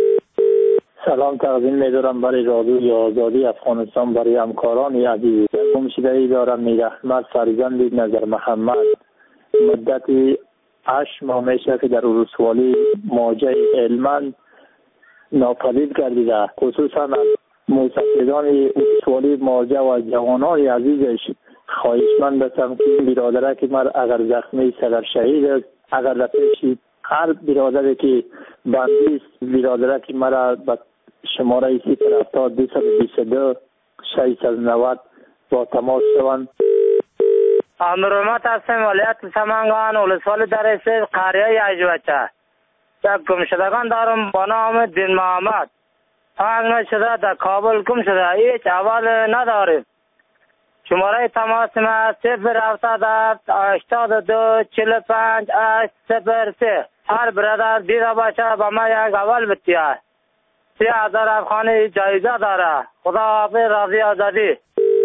سلام تقدیم می‌دارم برای رادیوی آزادی افغانستان، برای همکاران عزیز. گمشده‌ای دارم میر احمد فرزند نظر محمد. مدت هشت ماه میشه که در ولسوالی مواجه علما ناپدید گردیده. خصوصا از مسافران ولسوالی مارجه و جوانان عزیزش خواهشمند هستم که این برادره که من اگر زخمی اگر شهید است اگر در پیش هر برادری که بندی است برادره که مرا به شماره صفر هفتاد دویست و بیست و دو ششصد و نود با تماس شوند. امرومت هستم ولایت سمنگان ولسوالی در سه قریه یجوچه. یک گمشدگان دارم با نام دین محمد. تنگ شده در کابل گم شده هیچ احوال نداریم. شماره تماس ما صفر هفتاد هشتاد دو چهل و پنج هشت صفر سه. هر برادر دیده باشه با ما یک اول بتیه. سی هزار افغانی جایزه داره. خدا حافظ راضی آزادی.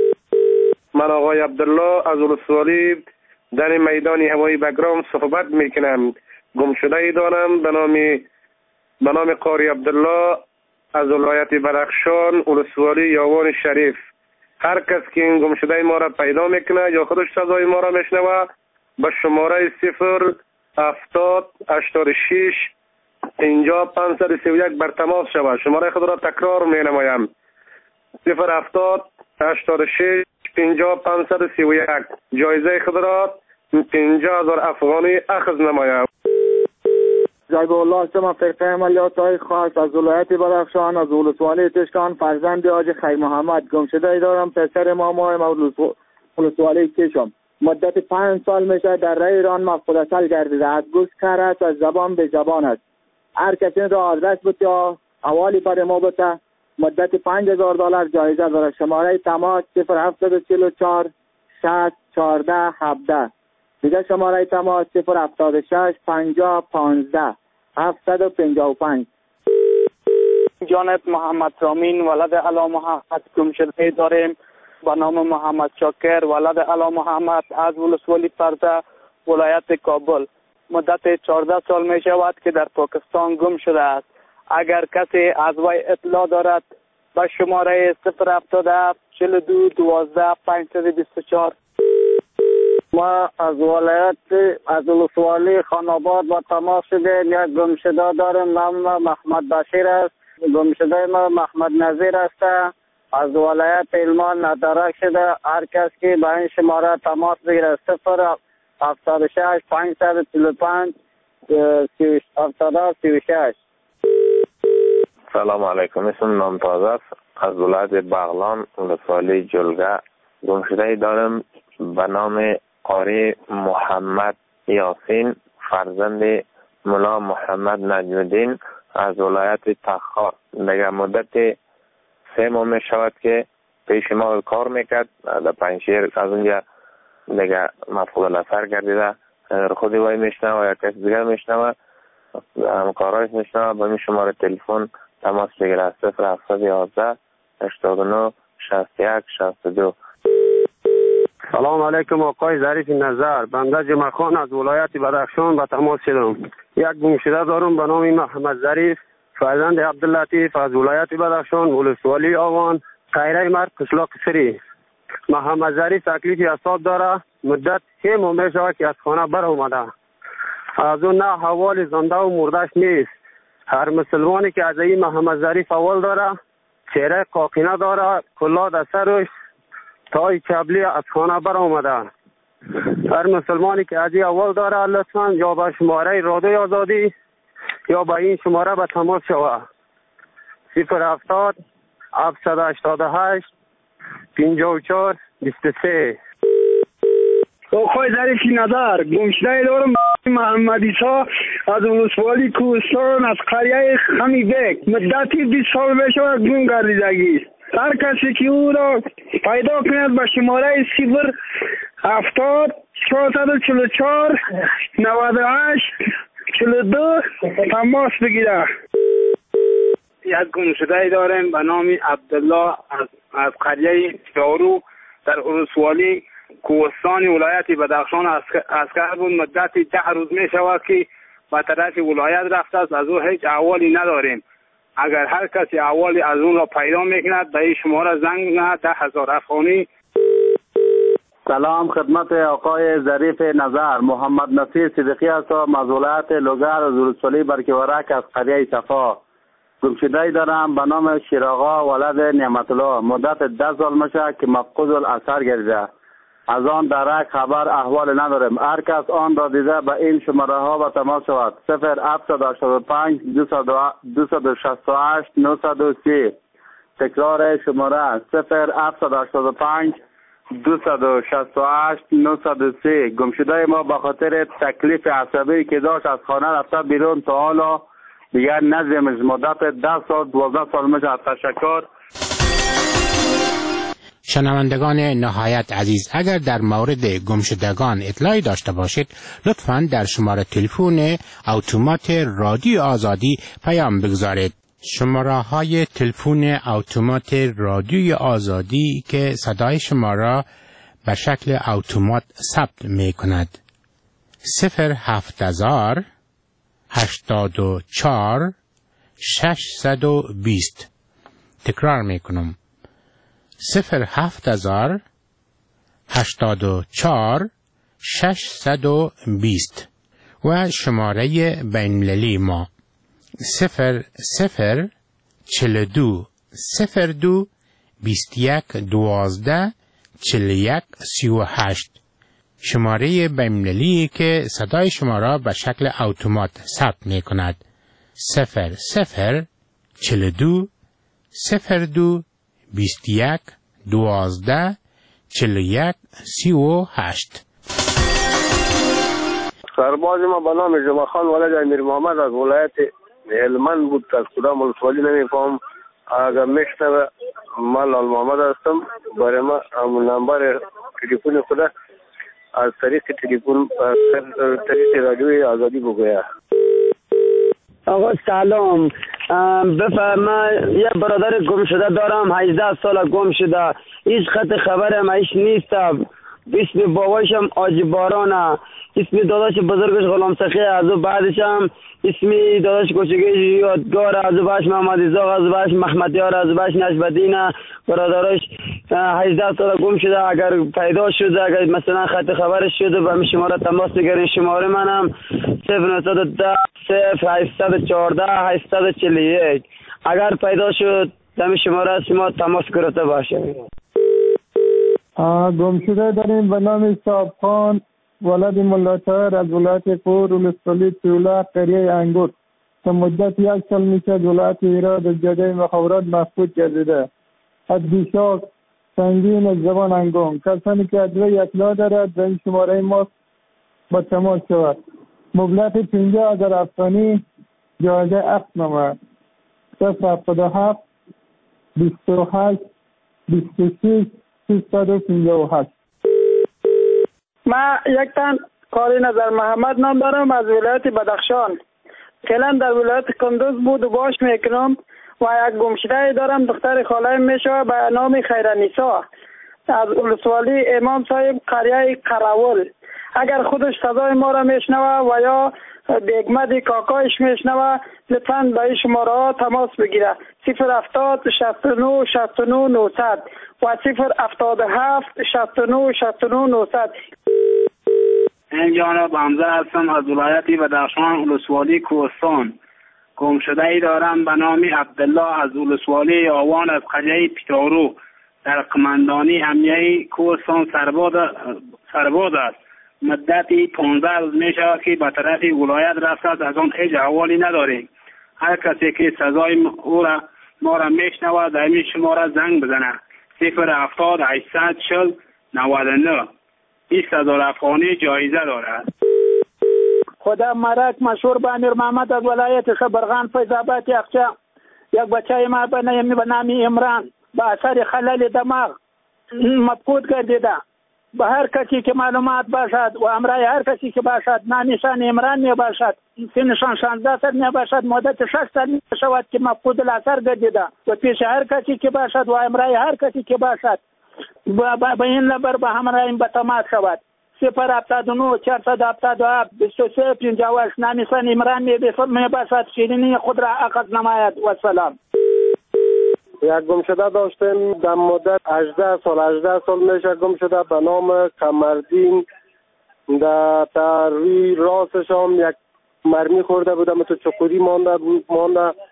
من آقای عبدالله از ولسوالی در میدان هوایی بگرام صحبت میکنم. گم شده ای دارم به نام به نام قاری عبدالله از ولایت بدخشان ولسوالی یاوان شریف. هر کس که این گم شده ما را پیدا میکنه یا خودش صدای ما را میشنوه به شماره صفر هفتاد هشتاد و شش پنجاه پانصد و سی و یک بر تماس شود. شماره خود را تکرار می نمایم. صفر هفتاد هشتاد و شش پنجاه پانصد و سی و یک. جایزه خود را پنجاه هزار افغانی اخذ نمایم. جایب الله هستم فرقه عملیات های خاص از ولایت بدخشان از ولسوالی تشکان فرزند حاج خیر محمد. گم شده ای دارم پسر ماما ولسوالی کشم. مدت پنج سال میشه در رای ایران مفقودسل گردیده. از گوش کر است از زبان به زبان است. هر کسی را آدرس بده یا حوالی پر ما بده مدت پنج هزار دلار جایزه داره. شماره تماس صفر هفتاد چهل و چهار شصت چهارده هفده. دیگه شماره تماس صفر هفتاد و شش پنجاه پانزده هفتصد و پنجاه و پنج. جانب محمد رامین ولد علا محمد گم شده داریم با نام محمد شاکر ولد علا محمد از ولسوالی پرده ولایت کابل. مدت چهارده سال می شود که در پاکستان گم شده است. اگر کسی از وی اطلاع دارد به شماره صفر هفتاد هفت چهل و دو دوازده پانصد و بیست و چهار. ما از ولایت از ولسوالی خاناباد با تماس شده یک گم شده داریم. نام محمد بشیر است. گم شده ما محمد نظیر است. از ولایت علمان ندارک شده. هر کس که به این شماره تماس بگیره صفر هفتاد و شش پانصد و چهل و پنج هفتاد و سی و شش. سلام علیکم. اسم نام تازه است. از ولایت بغلان ولسوالی جلگه. گم شده ای دارم به نام قاری محمد یاسین فرزند ملا محمد نجم‌الدین از ولایت تخار. دیگه مدت سه ماه می شود که پیش ما کار میکرد در پنجشیر. از اونجا دیگه مفقود الاثر گردیده. خودی وای میشنوه یا کسی دیگر میشنوه همکارایش میشنوه با این شماره تلفن تماس بگیره. صفر هفتاد یازده هشتاد و نه شصت و یک شصت و دو. سلام علیکم آقای ظریف نظر. بنده جمعه خان از ولایت بدخشان به تماس شدم. یک گم شده دارم به نام محمد ظریف فرزند عبداللطیف از ولایت بدخشان ولسوالی آوان قیره مرد قشلاق سری. محمد ظریف تکلیفی حساب داره. مدت سه ماه می شود که از خانه بر اومده. از اون نه حوال زنده و مردش نیست. هر مسلمانی که از این محمد ظریف اول داره چهره قاقینه داره کلا در سرش تای چبلی از خانه بر اومده. هر مسلمانی که از این اول داره لطفا یا به شماره رادیوی آزادی یا به این شماره به تماس شوه. صفر هفتاد هفتصد و هشتاد و هشت پنجاه و چهار بیست و سه. آقای ظریفی نظر. گم شده دارم محمد عیسی از ولسوالی کوهستان از قریه خمی بک. مدتی بیست سال بشه گم گردیدگی. هر کسی که او را پیدا کند به شماره صفر هفتاد چهارصد و چهل و چهار نود و هشت چهل و دو تماس بگیره. یک گم شده داریم به نام عبدالله از از قریه شارو در ولسوالی کوهستان ولایت بدخشان اسکر بود. مدت ده روز می شود که به طرف ولایت رفته است. از او هیچ احوالی نداریم. اگر هر کسی احوالی از اون را پیدا میکند به این شماره زنگ نه ده هزار افغانی. سلام خدمت آقای ظریف نظر. محمد نصیر صدیقی هستم از ولایت لوگر از ولسوالی برکیورک از قریه صفا. گمشده دارم به نام شیراغا ولد نعمت الله. مدت ده سال میشه که مفقود الاثر گردیده. از آن درک خبر احوال نداریم. هر کس آن را دیده به این شماره ها به تماس شود. صفر هفت هشت پنج دو شش هشت نه صفر سه. تکرار شماره صفر هفت هشت پنج دو شش هشت نه صفر سه. گمشده ما به خاطر تکلیف عصبی که داشت از خانه رفته بیرون تا حالا دیگر نزدیمش. مدت ده سال دوازده سال میشه. تشکر. شنوندگان نهایت عزیز، اگر در مورد گمشدگان اطلاعی داشته باشید لطفاً در شماره تلفن اتومات رادیو آزادی پیام بگذارید. شماره های تلفن اتومات رادیو آزادی که صدای شما را به شکل اتومات ثبت می کند: صفر هفت هزار هشتاد و چهار ششصد و بیست. تکرار می کنم: صفر هفت هزار هشتاد و چهار ششصد و بیست. و شماره بین‌المللی ما صفر صفر چهل و دو صفر دو بیست و یک دوازده چهل و یک سی و هشت. شماره بین‌المللی که صدای شما را به شکل اتومات ثبت می کند: صفر صفر چهل و دو صفر دو بیست و یک دوازده چهل و یک سی و هشت. سرباز ما به نام جمعه خان ولد امیر محمد از ولایت هلمند بود. از کدام ولسوالی نمیفهم. اگر میشنوه من لال محمد هستم. برای ما نمبر تلفن خود از طریق تلفن از طریق رادیوی آزادی بگوید. آقا سلام، بفرما. یه برادر گم شده دارم، هجده سال گم شده. هیچ خط خبرم هیچ نیستم. اسم بابایشم آجی بارانه، اسم داداش بزرگش غلام سخی، از بعدش هم اسم داداش کوچگیش یادگار، از بعدش محمد ازاق، از بعدش محمد یار، از بعدش نجبدینه. برادرش هجده سال گم شده. اگر پیدا شده، اگر مثلا خط خبرش شده به شماره تماس بگیرین. شماره منم صفر نه یک صفر صفر هشت یک چهار هشت چهار یک. اگر پیدا شد دم شماره شما تماس گرفته باشه. گم شده داریم به نام صاحب خان ولد ملاتر از ولایت پور ولسوالی تولا قریه انگور که مدت یک سال میشه ولایت ایران از جده مخابرات مفقود گردیده. از بیشاک سنگین از زبان انگون. کسانی که ادویه اطلاع دارد به این شماره ما با تماس شود. مبلغ پنجاه هزار افغانی جایزه عقد نامه صفر هفتاد و هفت بیست و هشت بیست و شش سیصد و پنجاه و هشت. من یک تن قاری نظر محمد نام دارم از ولایت بدخشان. فعلا در ولایت کندوز بود و باش میکنم و یک گمشده دارم. دختر خاله میشه به نام خیرنیسا از ولسوالی امام صاحب قریه قراول. اگر خودش صدای ما را میشنوه و یا بیگمد کاکایش میشنوه لطفاً به این شماره ها تماس بگیره: صفر هفتاد شصت و نه شصت و نه نهصد و صفر هفتاد و هفت شصت و نه شصت و نه نهصد. این جانب حمزه هستم از ولایت بدخشان ولسوالی کوهستان. گمشده ای دارم به نام عبدالله از ولسوالی آوان از قریه پیتارو در قماندانی امنیه کوهستان سرباز سرباز است. مدتی پانزده روز می شود که به طرف ولایت رفته است. از آن هیچ احوالی نداریم. هر کسی که سزای او را ما را میشنود در این شماره زنگ بزنه: صفر هفتاد هشتصد چهل نود و نه. بیست هزار افغانی جایزه دارد. خدا مرک مشهور به امیر محمد از ولایت خبرغان فیض‌آباد یخچه. یک بچه ما به نام عمران به اثر خلل دماغ مفقود گردیده. به هر کسی که معلومات باشد و امرای هر کسی که باشد، نشان عمران می باشد، سنشان شانزده سال می باشد، مدت شش سال می شود که مفقود الاثر گردیده و پیش هر کسی که باشد و امرای هر کسی که باشد به این نمبر به همراه به تماس شود: صفر هفتاد و نه چهارصد هفتاد و هفت بیست و سه پنجاه و هشت. نشان عمران می باشد، شیرینی خود را عقد نماید. و سلام. یک گمشده داشتیم در مدت هجده سال هجده سال میشه گم شده به نام قمردین. در روی راستش هم یک مرمی خورده بودم تو چقوری مانده بود مانده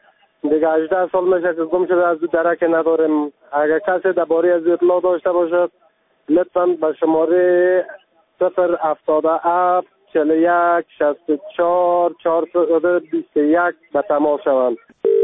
دیگه هجده سال میشه که گم شده، از درک نداریم. اگر کسی درباره از اطلاع داشته باشد لطفاً به شماره صفر هفتاد و هفت چهل و یک شصت و چهار چهارصد و بیست و یک به تماس شوند.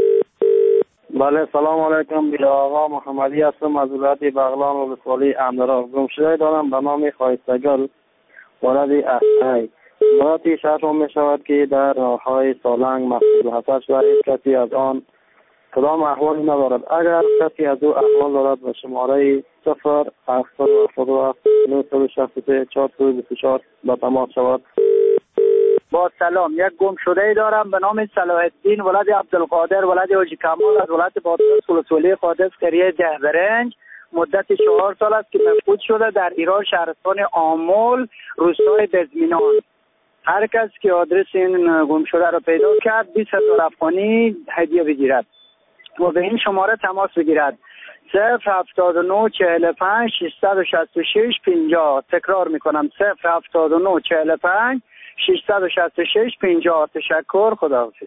بله سلام علیکم. بیا آقا محمدی هستم از ولایت بغلان ولسوالی اندرا. گمشده دارم به نام خایستگل ولد احسای. مراتی شهر می شود که در راه های سالنگ محصول حسد شده، هیچ کسی از آن کدام احوالی ندارد. اگر کسی از او احوال دارد به شماره صفر هفتاد و هفتاد و هفت نهصد و شصت و سه چهارصد و بیست و چهار به تماس شود. با سلام، یک گم شده ای دارم به نام صلاح الدین ولد عبدالقادر ولد حاجی کمال از ولایت بادغیس ولسوالی قادس قریه دهبرنج. مدت چهار سال است که مفقود شده در ایران، شهرستان آمل، روستای بزمینان. هر کس که آدرس این گم شده را پیدا کرد بیست هزار افغانی هدیه بگیرد و به این شماره تماس بگیرد: صفر هفتاد و نه چهل و پنج ششصد و شصت و شش پنجاه. تکرار میکنم: صفر هفتاد و نه چهل و پنج ششصد و شصت و شش پنجاه. تشکر، خداحافظ.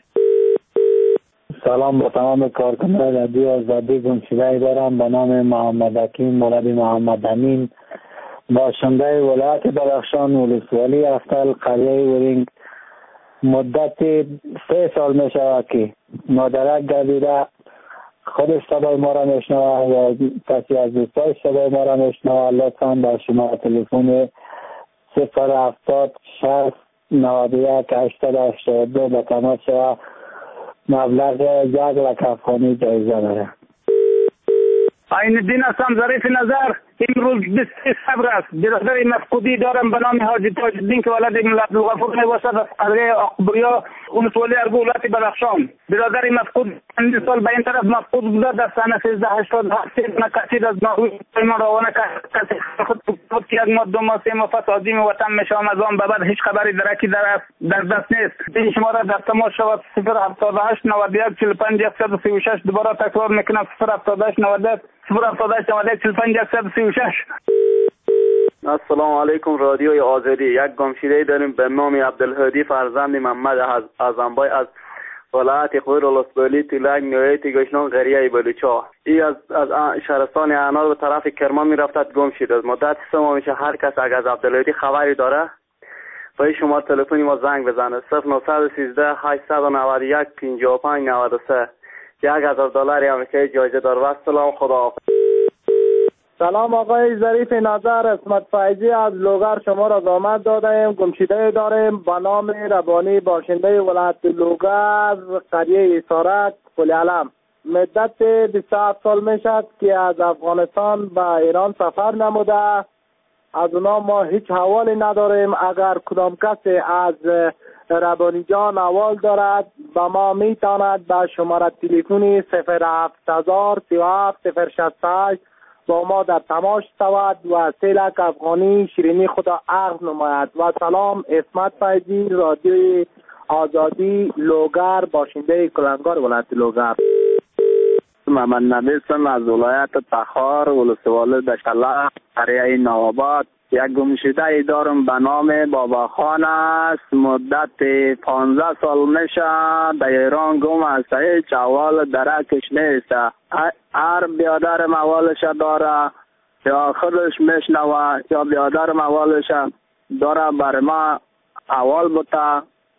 سلام با تمام کارکنان رادیو آزادی. گمشده دارم به نام محمد حکیم ولد محمد امین، باشنده ولایت بدخشان ولسوالی افتل قریه ورینگ. مدت سه سال می شود که مادرک گردیده، خودش صدای ما را میشنوه یا کسی از دوستایش صدای ما را میشنوه. لطفاً با شما تلفن صفر هفتاد شصت نود و یک هشتاد هشتاد و دو به تماس شوه. مبلغ یک لک افغانی جایزه داره. عین الدین هستم، ظریف نظر. امروز بیست صبر است. برادر مفقودی دارم به نام حاجی تاج الدین که ولد ملت الغفور می باشد از قریه اقبریا ولسوالی ارگو ولایت بدخشان. برادر مفقود چند سال به این طرف مفقود بوده. در سنه سیزده هشتاد هفت کثیر از ناروی ما روانه کسی خود بود که یک ماه دو ماه سه ماه فسادیم وطن میشم از آن به بعد هیچ خبری درکی در در دست نیست. این شماره در تماس شود: صفر هفتاد و هشت نود و یک چهل و پنج صد و سی و شش. دوباره تکرار میکنم: صفر هفتاد و هشت نود و یک صفر هفتاد و هشت نود و یک چهل و پنج صد و سی و شش. السلام علیکم رادیوی آزادی. یک گمشده داریم به نام عبدالهادی فرزند محمد از ازنبای از ولایت خور ولسوالی تلنگ نویت گشنان قریه بلوچا. ای از از شهرستان انار به طرف کرمان میرفتد گم شده. مدت سه ماه میشه. هر کس اگر از عبدالهادی خبری داره با شما تلفنی ما زنگ بزنه: صفر نهصد و سیزده هشتصد و نود و یک پنجاه و پنج نود و سه. یک هزار دلار آمریکایی جایزه دار. و سلام، خداحافظ. سلام آقای ظریف نظر، اسمت فایزی از لوگر شما را زحمت دادیم. گمشده داریم به نام ربانی باشنده ولایت لوگر قریه اسارک پل علم. مدت بیست و هفت سال می شد که از افغانستان به ایران سفر نموده. از اونا ما هیچ حوالی نداریم. اگر کدام کسی از ربانی جان احوال دارد به ما میتواند به شماره تلفنی صفر هفت هزار سی و هفت صفر شصت و هشت با ما در تماس شود و سه لک افغانی شیرینی خدا عقد نماید. و سلام، اسمت فیضی، رادیوی آزادی لوگر، باشنده کلنگار ولایت لوگر. محمد نبیسم از ولایت تخار ولسوالی دشله قریه نواباد. یک گمشده ای دارم به نام بابا خان است. مدت پانزده سال میشه در ایران گم است. هیچ احوال درکش نیست. هر بیادر موالش داره یا خودش میشنوه یا بیادر موالش داره بر ما احوال بوده.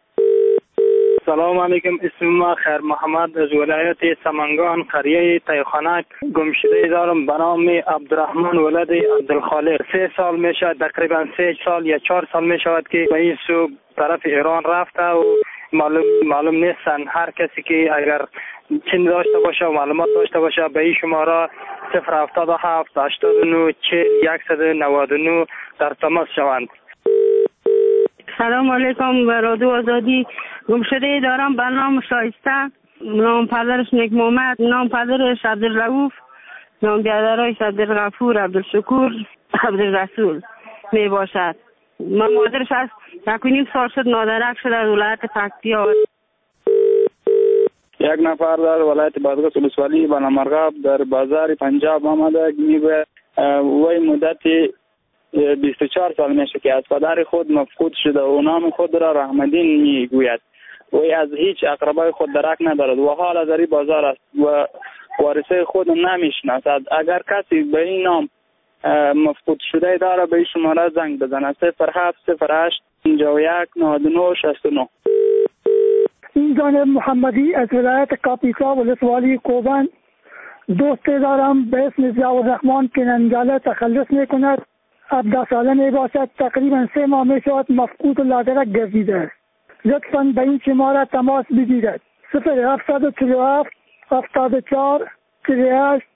سلام علیکم. اسم ما خیر محمد از ولایت سمنگان قریه تایخانک. گمشده دارم به نام عبدالرحمن ولد عبدالخالق. سه سال میشه، تقریبا سه سال یا چهار سال میشود که به این سو طرف ایران رفته و معلوم معلوم نیستن. هر کسی که اگر چیز داشته باشه و معلومات داشته باشه به این شماره صفر هفتاد و هفت هشتاد و نه چهل صد و نود و نه در تماس شوند. سلام علیکم. به رادیو آزادی. گمشده دارم به نام شایسته، نام پدرش نیک محمد، نام پدرش عبدالرؤوف، نام بیادرش عبدالغفور، عبدالشکور، عبدالرسول می باشد. من مادرش از یک و نیم سال شد نادرک شده از ولایت پکتیا. یک نفر در ولایت بادغیس ولسوالی بنامرغاب در بازار پنجاب آمده میگوید وی مدت بیست و چهار سال میشه که از پدر خود مفقود شده و نام خود را رحمدین میگوید. و از هیچ اقربای خود درک ندارد و حال در این بازار است و وارثه خود نمیشناسد. اگر کسی به این نام مفقود شده داره به این شماره زنگ بزنه: صفر هفت صفر هشت پنجاه و یک نود و نه شصت و نه. این جانب محمدی از ولایت کاپیسا ولسوالی کوبان دوست دارم به اسم ضیاءالرحمن که ننگاله تخلص میکند. هفده ساله می باشد. تقریبا سه ماه می شود مفقود و لادرک گردیده است. لطفاً به این شماره تماس بگیرد: صفر هفت چهار هفت هفتاد و چهار چهل و هشت.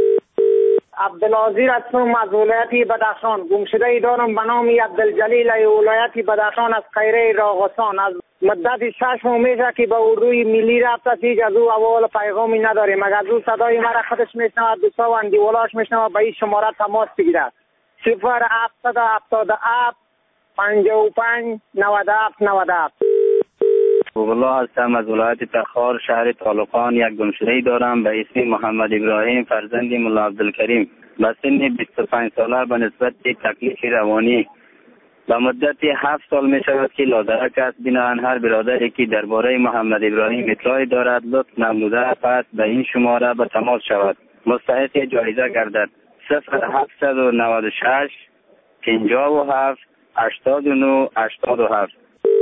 عبدالعزیز هستم از ولایت بدخشان. گمشده ای دارم به نام عبدالجلیل ولایت بدخشان از خیره راغستان. از مدت شش ماه میشه که به اردوی ملی رفته، هیچ از او اول پیغامی نداریم. اگر از او صدای مرا خودش میشنود دوستا و اندیولاش میشنود به این شماره تماس بگیرد: صفر هفت هفتاد و هفت پنجاه و پنج نود و هفت نود و هفت. الله هستم از ولایت تخار شهر طالقان. یک گمشده‌ای دارم به اسم محمد ابراهیم فرزند ملا عبدالکریم. به سن بیست و پنج ساله به نسبت تکلیف روانی به مدت هفت سال می شود که لادرک است. بنابراین هر برادری که درباره محمد ابراهیم اطلاعی دارد لطف نموده پس به این شماره به تماس شود، مستحق جایزه گردد. صفر هفت نه شش پنجاه و هفت هشتاد و نه هشتاد و هفت.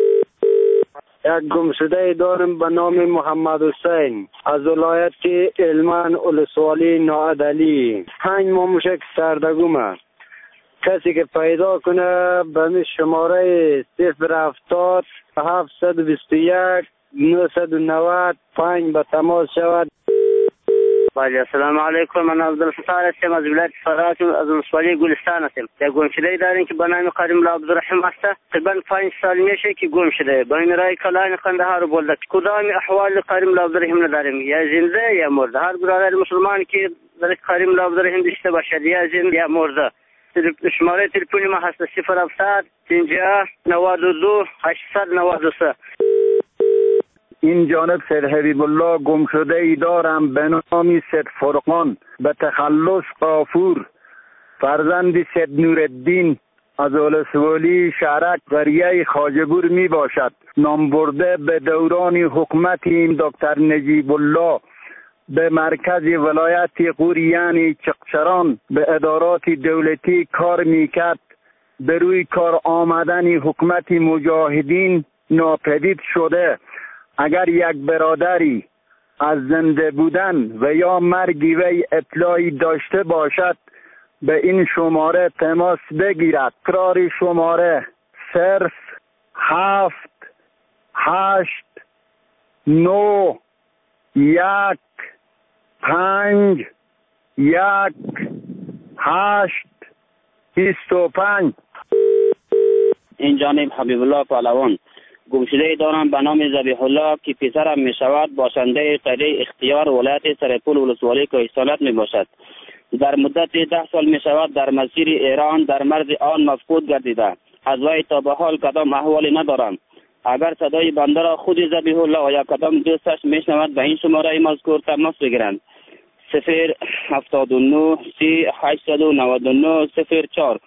یک گمشده دارم به نام محمد حسین از ولایت هلمند ولسوالی ناعدلی. پنج ماه میشه که سردگومه. کسی که پیدا کنه به می شماره صفر هفتاد هفتصد و بیست و یک نهصد و نود پنج به تماس شود. بله السلام علیکم. من عبدالفتاح هستم از ولایت فرات از ولسوالی گلستان هستم. یک گم شده داریم که به نام کریم الله عبدالرحیم است. تقریبا پنج سال میشه که گم شده. بین رای کلان قندهار و بولدک. کدام احوال کریم الله عبدالرحیم نداریم، یا زنده یا مرده. هر برادر مسلمان که در کریم الله عبدالرحیم داشته باشد یا زنده یا مرده. شماره تلفنی ما هست صفر هفتاد پنجاه نود و دو هشتصد نود و سه. این جانب سید حبیب الله گم شده ای دارم به نام سید فرقان به تخلص قافور فرزند سید نورالدین از ولسوالی شهرک قریه خواجه‌بور می باشد. نام برده به دوران حکومت این دکتر نجیب الله به مرکز ولایت قور یعنی چقچران به ادارات دولتی کار میکرد. به روی کار آمدن حکومت مجاهدین ناپدید شده. اگر یک برادری از زنده بودن و یا مرگ وی اطلاعی داشته باشد به این شماره تماس بگیرد. تکرار شماره صرف هفت هشت نو یک پنج یک هشت بیست و پنج. این جانب حبیب الله پهلوان. گمشده دارم به نام ذبیح الله که پسرم می شود باشنده قریه اختیار ولایت سرپول ولسوالی کوهستانات می باشد. در مدت ده سال می شود در مسیر ایران در مرز آن مفقود گردیده. از وی تا به حال کدام احوالی ندارم. اگر صدای بنده را خود ذبیح الله و یا کدام دوستش می شنود به این شماره مذکور تماس بگیرند: صفر هفتاد و نه سی هشتصد و نود و نه صفر چهار.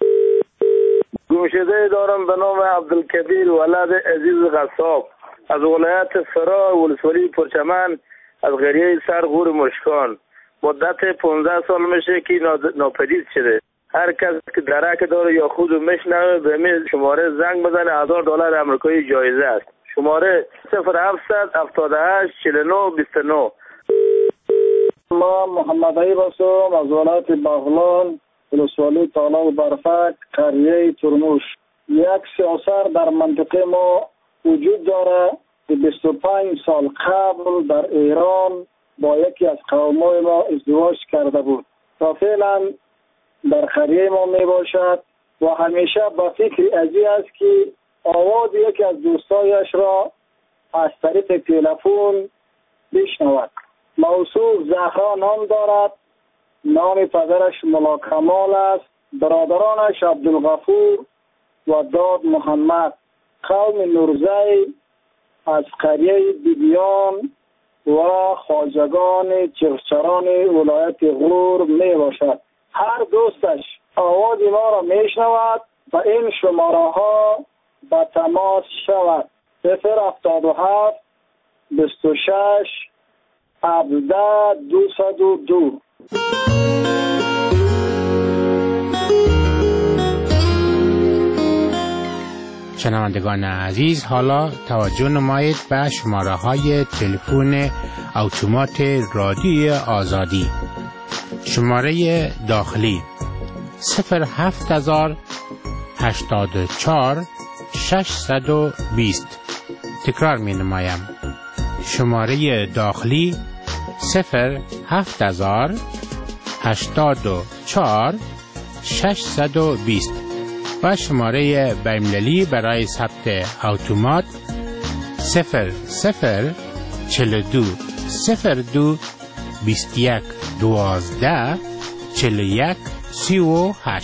گمشده دارم به نام عبدالکبیر ولد عزیز غصاب از ولایت فرا ولسوالی پرچمن از قریه سر غور مشکان. مدت پانزده سال میشه که ناپدید شده. هر کس که درک داره یا خود میشنوه به می شماره زنگ بزنه. هزار دلار امریکایی جایزه است. شماره صفر هفتصد هفتاد و هشت چهل و نه بیست و نه. ما محمد عیب هستم از ولایت بغلان ولسوالی تالا و برفک قریه ترموش. یک سیاست در منطقه ما وجود داره که بیست و پنج سال قبل در ایران با یکی از قومای ما ازدواج کرده بود. تا فعلا در قریه ما می باشد و همیشه با فکر ازی است که آواز یکی از دوستایش را از طریق تلفن بشنود. موصوف زهرا نام دارد. نام پدرش ملا کمال است. برادرانش عبدالغفور و داد محمد. قوم نورزی از قریه بیبیان و خواجگان چغچران ولایت غور می باشد. هر دوستش آواز ما را می شنود و این شماره ها به تماس شود. صفر هفتاد و هفت بیست و شش هفده دوصد و دو. شنوندگان عزیز، حالا توجه نمایید به شماره های تلفن اتومات رادیوی آزادی. شماره داخلی صفر هفت هزار هشتاد و چهار ششصد و بیست. تکرار می نمایم. شماره داخلی صفر هفت هزار هشتاد و چهار ششصد و بیست و شماره بین‌المللی برای ثبت اتومات صفر صفر چهل و دو صفر دو بیست و یک دوازده چهل و یک سی و هشت.